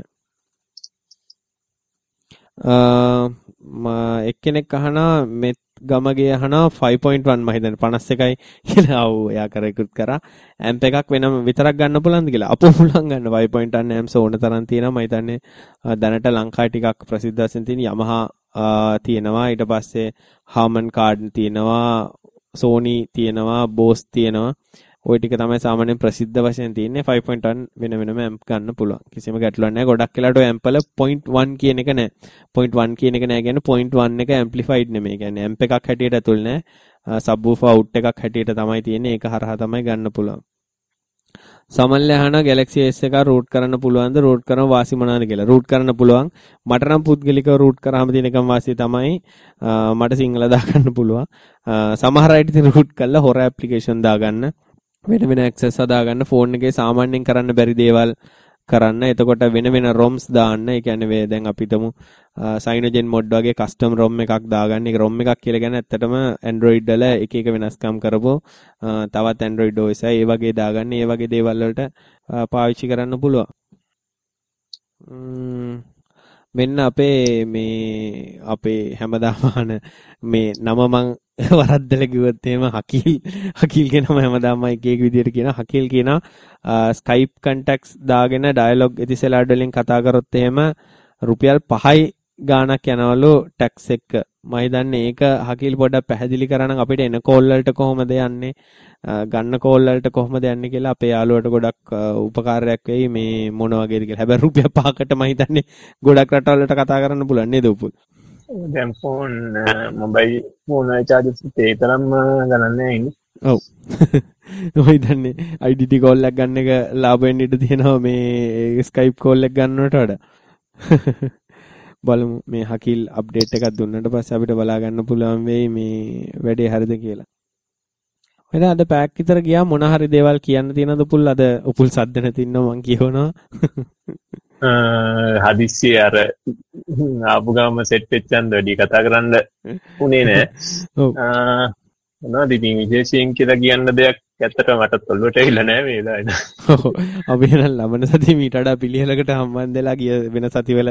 එක්කෙනෙක් අහනවා මෙත් ගමගේ අහනවා 5.1 මම හිතන්නේ 51යි කියලා. ඔව් එයා කරේකුත් කරා. ඇම්ප් එකක් වෙනම විතරක් ගන්න පුළුවන්ද කියලා. අපෝ පුළුවන් ගන්න 5.1 ඇම්ප්ස් ඕන තරම් තියෙනවා. මම හිතන්නේ දැනට ලංකාවේ ටිකක් ප්‍රසිද්ධ වශයෙන් තියෙන Yamaha තියෙනවා. ඊට පස්සේ Harman Kardon තියෙනවා. Sony තියෙනවා, Bose තියෙනවා. ওই ටික තමයි සාමාන්‍යයෙන් ප්‍රසිද්ධ වශයෙන් තියෙන්නේ. 5.1 වෙන වෙනම amp ගන්න පුළුවන්. කිසිම ගැටලුවක් නැහැ. ගොඩක් වෙලාවට ඔය amp වල 0.1 කියන එක නැහැ. 0.1 කියන එක නැහැ කියන්නේ 0.1 එක amplified නෙමෙයි. කියන්නේ amp එකක් හැටියට ඇතුල් නැහැ. subwoofer out එකක් හැටියට තමයි තියෙන්නේ. ඒක හරහා තමයි ගන්න පුළුවන්. සමල්ල අහන Galaxy S එක root කරන්න පුළුවන්ද? root කරන වාසි මොනවාද කියලා. root කරන්න පුළුවන්. මට නම් පුද්ගලිකව root කරාම තියෙන එකම වාසිය තමයි මට සිංහල දාගන්න පුළුවන්. සමහර අයට ඉතින් root කරලා හොර application දාගන්න, වෙන වෙන access හදාගන්න, phone එකේ සාමාන්‍යයෙන් කරන්න බැරි දේවල් කරන්න. එතකොට වෙන වෙන ROMs දාන්න. ඒ කියන්නේ දැන් අපි හිතමු Cyanogen mod වගේ custom ROM එකක් දාගන්න. ඒක ROM එකක් කියලා කියන්නේ ඇත්තටම Android වල එක එක වෙනස්කම් කරපුව තවත් Android OS ඒ වගේ දාගන්න. ඒ වගේ දේවල් වලට පාවිච්චි කරන්න පුළුවන්. මෙන්න අපේ හැමදාම මේ නම මං වරද්දලා කිව්වොත් එහෙම හකීල් කියන නම හැමදාම එක එක විදියට කියනවා. හකීල් කියනවා Skype contacts දාගෙන dialog එතිසලාඩ් වලින් කතා කරොත් එහෙම රුපියල් 5යි ගාණක් යනවලු ටැක්ස් එක. මම හිතන්නේ ඒක හකීල් පොඩ්ඩක් පැහැදිලි කරනම් අපිට එන කෝල් වලට කොහොමද යන්නේ, ගන්න කෝල් වලට කොහොමද යන්නේ කියලා අපේ යාළුවට ගොඩක් උපකාරයක් වෙයි මේ මොන වගේද කියලා. හැබැයි රුපියල් 5කට මම හිතන්නේ ගොඩක් රටවල් වලට කතා කරන්න පුළුවන් නේද උපුල්?
දැන් ෆෝන් මොබයිල් ෆෝන් වල charges ඒ තරම් ගණන් නැහැ ඉන්නේ.
ඔව්. මම හිතන්නේ IDT කෝල් එකක් ගන්න එක ලාභ වෙන්න ඉඩ තියෙනවා මේ Skype කෝල් එක ගන්නවට වඩා. බලමු මේ හකිල් අප්ඩේට් එකක් දුන්නට පස්සේ අපිට බලා ගන්න පුළුවන් වෙයි මේ වැඩේ හරිද කියලා. මම අද පැයක් විතර ගියා මොන හරි දේවල් කියන්න තියෙනවද පුල් අද උපුල් සද්ද නැති ඉන්නවා මං කියවනවා.
හදිස්සිය අර ආපු ගාම සෙට් වෙච්චන්ද වැඩි කතා කරන්න උනේ නෑ.
ඔව්.
මොනවද ඉතින් විශේෂයෙන් කියලා කියන්න දෙයක් ඇත්තට මට ඔළුවට ඇවිල්ලා නෑ මේ වෙලාවේ.
ඔව්. අපි එහෙනම් ලබන සතියේ මීට වඩා පිළිහෙලකට හම්බන් දෙලා ගිය වෙන සතිවල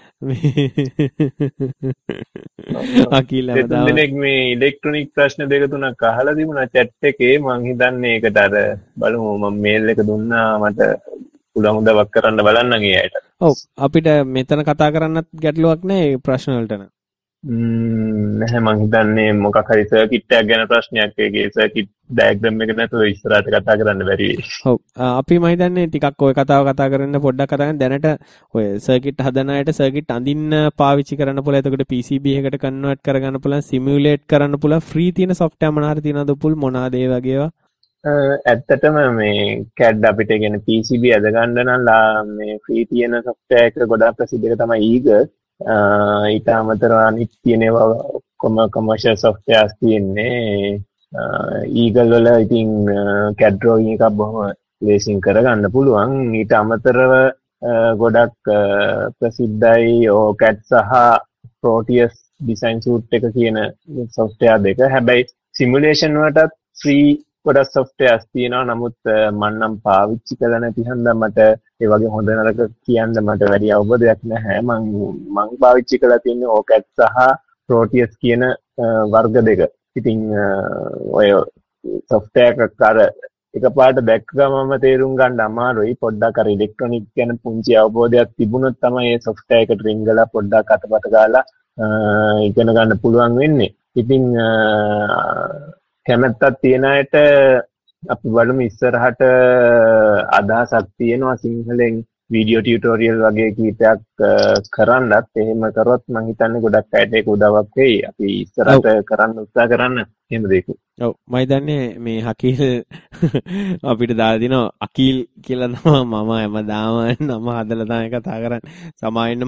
අකිල හැමදාම
දෙනෙක් මේ ඉලෙක්ට්‍රොනික ප්‍රශ්න දෙක තුනක් අහලා තිබුණා chat එකේ මං හිතන්නේ ඒකට අර බලමු මම මේල් එක දුන්නා මට පුළුවන් උදව්වක් කරන්න බලන්න ගියාට.
ඔව් අපිට මෙතන කතා කරන්නත් ගැටලුවක් නැහැ ප්‍රශ්න වලට නම්.
නැහැ මං හිතන්නේ මොකක් හරි සර්කිට් එකක් ගැන ප්‍රශ්නයක් ඒකේ සර්කිට් ඩයග්‍රෑම් එක නැතුව ඉස්සරහට කතා කරන්න බැරි වෙයි.
ඔව් අපි මම හිතන්නේ ටිකක් ওই කතාව කතා කරන්න පොඩ්ඩක් කතා කරන්න දැනට ඔය සර්කිට් හදන අයට සර්කිට් අඳින්න පාවිච්චි කරන්න පුළුවන්. එතකොට PCB එකකට කන්වර්ට් කරගන්න පුළුවන්, සිමියුලේට් කරන්න පුළුවන්. ෆ්‍රී තියෙන software මොනවා හරි තියෙනවද පුල් මොනවාද ඒ වගේ ඒවා?
ඇත්තටම මේ CAD අපිට කියන PCB අද ගන්න නම් මේ ෆ්‍රී තියෙන software එක ගොඩාක් ප්‍රසිද්ධ එක තමයි Eagle. ඊට අමතරව අනිත් තියෙනවා ඔක්කොම commercial softwares තියෙන්නේ. Eagle වල ඉතින් CAD drawing එකක් බොහොම ලේසියෙන් කරගන්න පුළුවන්. ඊට අමතරව ගොඩක් ප්‍රසිද්ධයි OCAD සහ Proteus design suite එක කියන software දෙක. හැබැයි simulation වලටත් free ගොඩක් softwares තියෙනවා. නමුත් මම නම් පාවිච්චි කරලා නැති හින්දා මට ඒ වගේ හොඳ නරක කියන්න මට වැඩි අවබෝධයක් නැහැ. මම පාවිච්චි කරලා තියෙන්නේ OCAD සහ Proteus කියන වර්ග දෙක. ඉතින් ඔය software එකක් අර එකපාරට දැක්ක ගමන්ම තේරුම් ගන්න අමාරුයි. පොඩ්ඩක් අර ඉලෙක්ට්‍රොනික ගැන පුංචි අවබෝධයක් තිබුණොත් තමයි මේ software එකට රිංගලා පොඩ්ඩක් අතපත ගාලා ඉගෙන ගන්න පුළුවන් වෙන්නේ. ඉතින් කැමැත්තක් තියෙන අයට අපි බලමු ඉස්සරහට අදහසක් තියෙනවා සිංහලෙන් වීඩියෝ ටියුටෝරියල් වගේ කීපයක් කරන්නත්. එහෙම කරොත් මම හිතන්නේ ගොඩක් අයට ඒක උදව්වක් වෙයි. අපි ඉස්සරහට කරන්න උත්සාහ කරන්න එහෙම දෙයක්.
ඔව් මම හිතන්නේ මේ හකීල් අපිට දාලා දිනවා අකීල් කියලා තමයි මම හැමදාම නම හදලා තමයි කතා කරන්නේ. සමාවෙන්න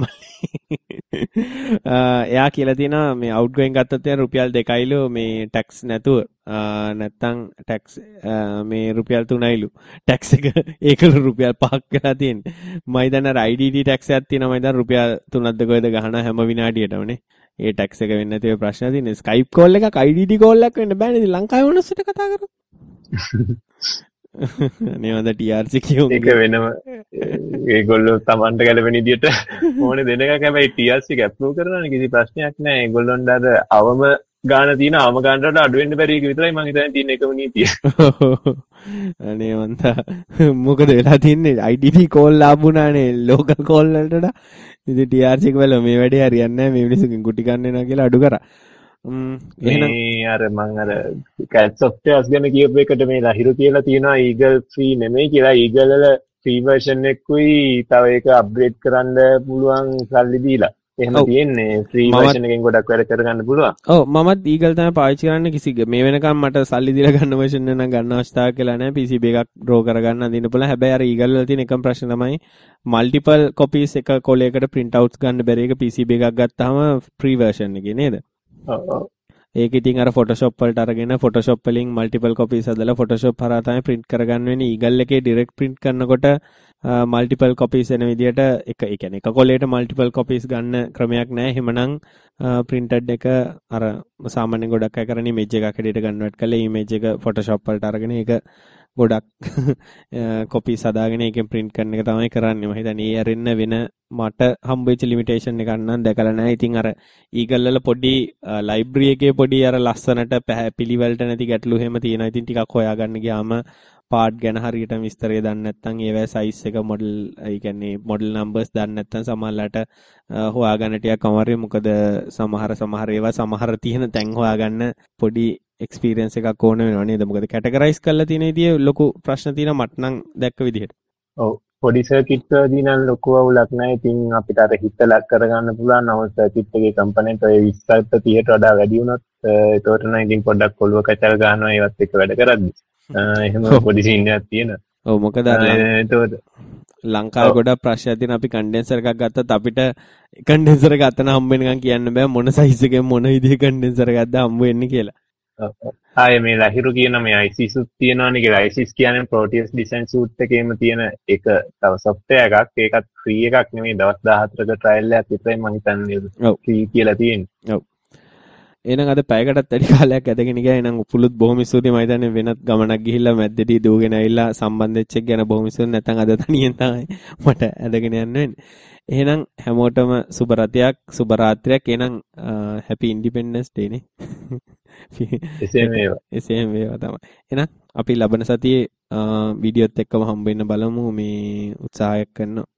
එයා කියලා තියෙනවා මේ අවුට්ගෝයින් ගත්තත් යන රුපියල් 2යිලු මේ ටැක්ස් නැතුව නැත්තම් ටැක්ස් මේ රුපියල් 3යිලු ටැක්ස් එක ඒකලු රුපියල් 5ක් වෙලා තියෙන්නේ. මම හිතන්නේ අර IDD ටැක්ස් එකක් තියෙනවා මම හිතන්නේ රුපියල් 3ක්ද කොහෙද ගහන හැම විනාඩියටමනේ. ඒ ටැක්ස් එක වෙන්නේ නැතිව ප්‍රශ්න තියෙන්නේ. Skype call එකක් IDD call එකක් වෙන්න බෑනේ. ඉතින් ලංකාවේ මොනස්සට කතා කරා? නේවද TRC කියමු.
ඒක වෙනම ඒගොල්ලෝ Tamanට ගැලපෙන විදියට ඕනේ දෙන එකක්. හැබැයි TRC එක අප්‍රූව් කරනවා කිසි ප්‍රශ්නයක් නැහැ. ඒගොල්ලොන්ට අර අවම ගාන තියෙන අවම ගානට වඩා අඩු වෙන්න බැරි එක විතරයි මම හිතන්නේ තියෙන එකම නීතිය.
අනේ මන්තා මොකද වෙලා තින්නේ IDD කෝල් ආපුණානේ ලෝකල් කෝල් වලට වඩා. ඉතින් TRC එක වල මේ වැඩේ හරියන්නේ නැහැ. මේ මිනිස්සුකින් කුටි ගන්න වෙනවා කියලා අඩු කරා.
එහෙනම් අර මම අර CAD softwares ගැන කියපු එකට මේ ලහිරු කියලා තියෙනවා Eagle free නෙමෙයි කියලා. Eagle වල free version එකකුයි තව ඒක අප්ග්‍රේඩ් කරන්න පුළුවන් සල්ලි දීලා. එහෙම තියෙන්නේ free version එකෙන් ගොඩක් වැඩ කරගන්න පුළුවන්.
ඔව් මමත් Eagle තමයි පාවිච්චි කරන්නේ. කිසි මේ වෙනකම් මට සල්ලි දීලා ගන්න version එක නම් ගන්න අවස්ථාවක් කියලා නැහැ. PCB එකක් draw කරගන්න අදින්න පුළුවන්. හැබැයි අර Eagle වල තියෙන එකම ප්‍රශ්න තමයි multiple copies එක කොලයකට print outs ගන්න බැරි එක PCB එකක් ගත්තාම free version එකේ නේද?
ඔව්.
ඒක ඉතින් අර Photoshop වලට අරගෙන Photoshop වලින් multiple copies හදලා Photoshop හරහා තමයි print කරගන්න වෙන්නේ. Eagle එකේ direct print කරනකොට multiple copies එන විදියට එක ඒ කියන්නේ එක කොලයකට multiple copies ගන්න ක්‍රමයක් නැහැ. එහෙමනම් printed එක අර සාමාන්‍යයෙන් ගොඩක් අය කරන්නේ image එකක් හැටියට convert කරලා image එක Photoshop වලට අරගෙන ඒක ගොඩක් copies හදාගෙන ඒකෙන් print කරන එක තමයි කරන්නේ. මම හිතන්නේ ඒ අරින්න වෙන මට හම්බෙච්ච limitation එකක් නම් දැකලා නැහැ. ඉතින් අර Eagle වල පොඩි library එකේ පොඩි අර ලස්සනට පිළිවෙලට නැති ගැටලු එහෙම තියෙනවා. ඉතින් ටිකක් හොයාගන්න ගියාම පාර්ට් ගැන හරියට විස්තරය දන්නේ නැත්නම් ඒවැ සයිස් එක මොඩල් ඒ කියන්නේ මොඩල් නම්බර්ස් දන්නේ නැත්නම් සමහරලාට හොයාගන්න ටිකක් අමාරුයි. මොකද සමහර ඒවා සමහර තියෙන තැන් හොයාගන්න පොඩි එක්ස්පීරියන්ස් එකක් ඕන වෙනවා නේද? මොකද කැටගරයිස් කරලා තියෙන විදිය ලොකු ප්‍රශ්න තියෙනවා මට නම් දැක්ක විදිහට.
ඔව් පොඩි සර්කිට් වලදී නම් ලොකු අවුලක් නැහැ. ඉතින් අපිට අර හිතලා කරගන්න පුළුවන්. නමුත් සර්කිට් එකේ කම්පොනන්ට් ඔය 20ට 30ට වඩා වැඩි වුණොත් ඒකට නම් ඉතින් පොඩ්ඩක් ඔළුව කචල් ගන්නවා ඒවත් එක්ක වැඩ කරද්දි. එහෙම පොඩි සීන් එකක් තියෙනවා.
ඔව් මොකද ලංකාවේ ගොඩක් ප්‍රශ්නයක් තියෙන අපි කන්ඩෙන්සර් එකක් ගත්තත් අපිට කන්ඩෙන්සර් එක අතන හම්බ වෙනකන් කියන්න බෑ මොන සයිස් එකෙන් මොන විදිහේ කන්ඩෙන්සර් එකක්ද හම්බ වෙන්නේ කියලා.
ආයේ මේ ලහිරු කියන මේ ISIS උත් තියෙනවනේ කියලා. ISIS කියන්නේ Proteus design suite එකේම තියෙන එක තව software එකක්. ඒකත් free එකක් නෙමෙයි. දවස් 14ක trial එකක් විතරයි මම හිතන්නේ free කියලා තියෙන්නේ.
ඔව්. එහෙනම් අද පැයකටත් වැඩි කාලයක් ඇදගෙන ගියා. එහෙනම් උපුලුත් බොහොම ස්තුතියි. මම හිතන්නේ වෙනත් ගමනක් ගිහිල්ලා මැද්දේදී දූගෙන ඇවිල්ලා සම්බන්ධ වෙච්ච එක ගැන බොහොම ස්තුතියි. නැත්නම් අද තනියෙන් තමයි මට ඇදගෙන යන්න වෙන්නේ. එහෙනම් හැමෝටම සුබ රාත්‍රියක් සුබ රාත්‍රියක්. එහෙනම් happy independence day නේ.
එසේම වේවා.
එසේම වේවා තමයි. එහෙනම් අපි ලබන සතියේ වීඩියෝත් එක්කම හම්බ වෙන්න බලමු. මේ උත්සාහයක් කරනවා.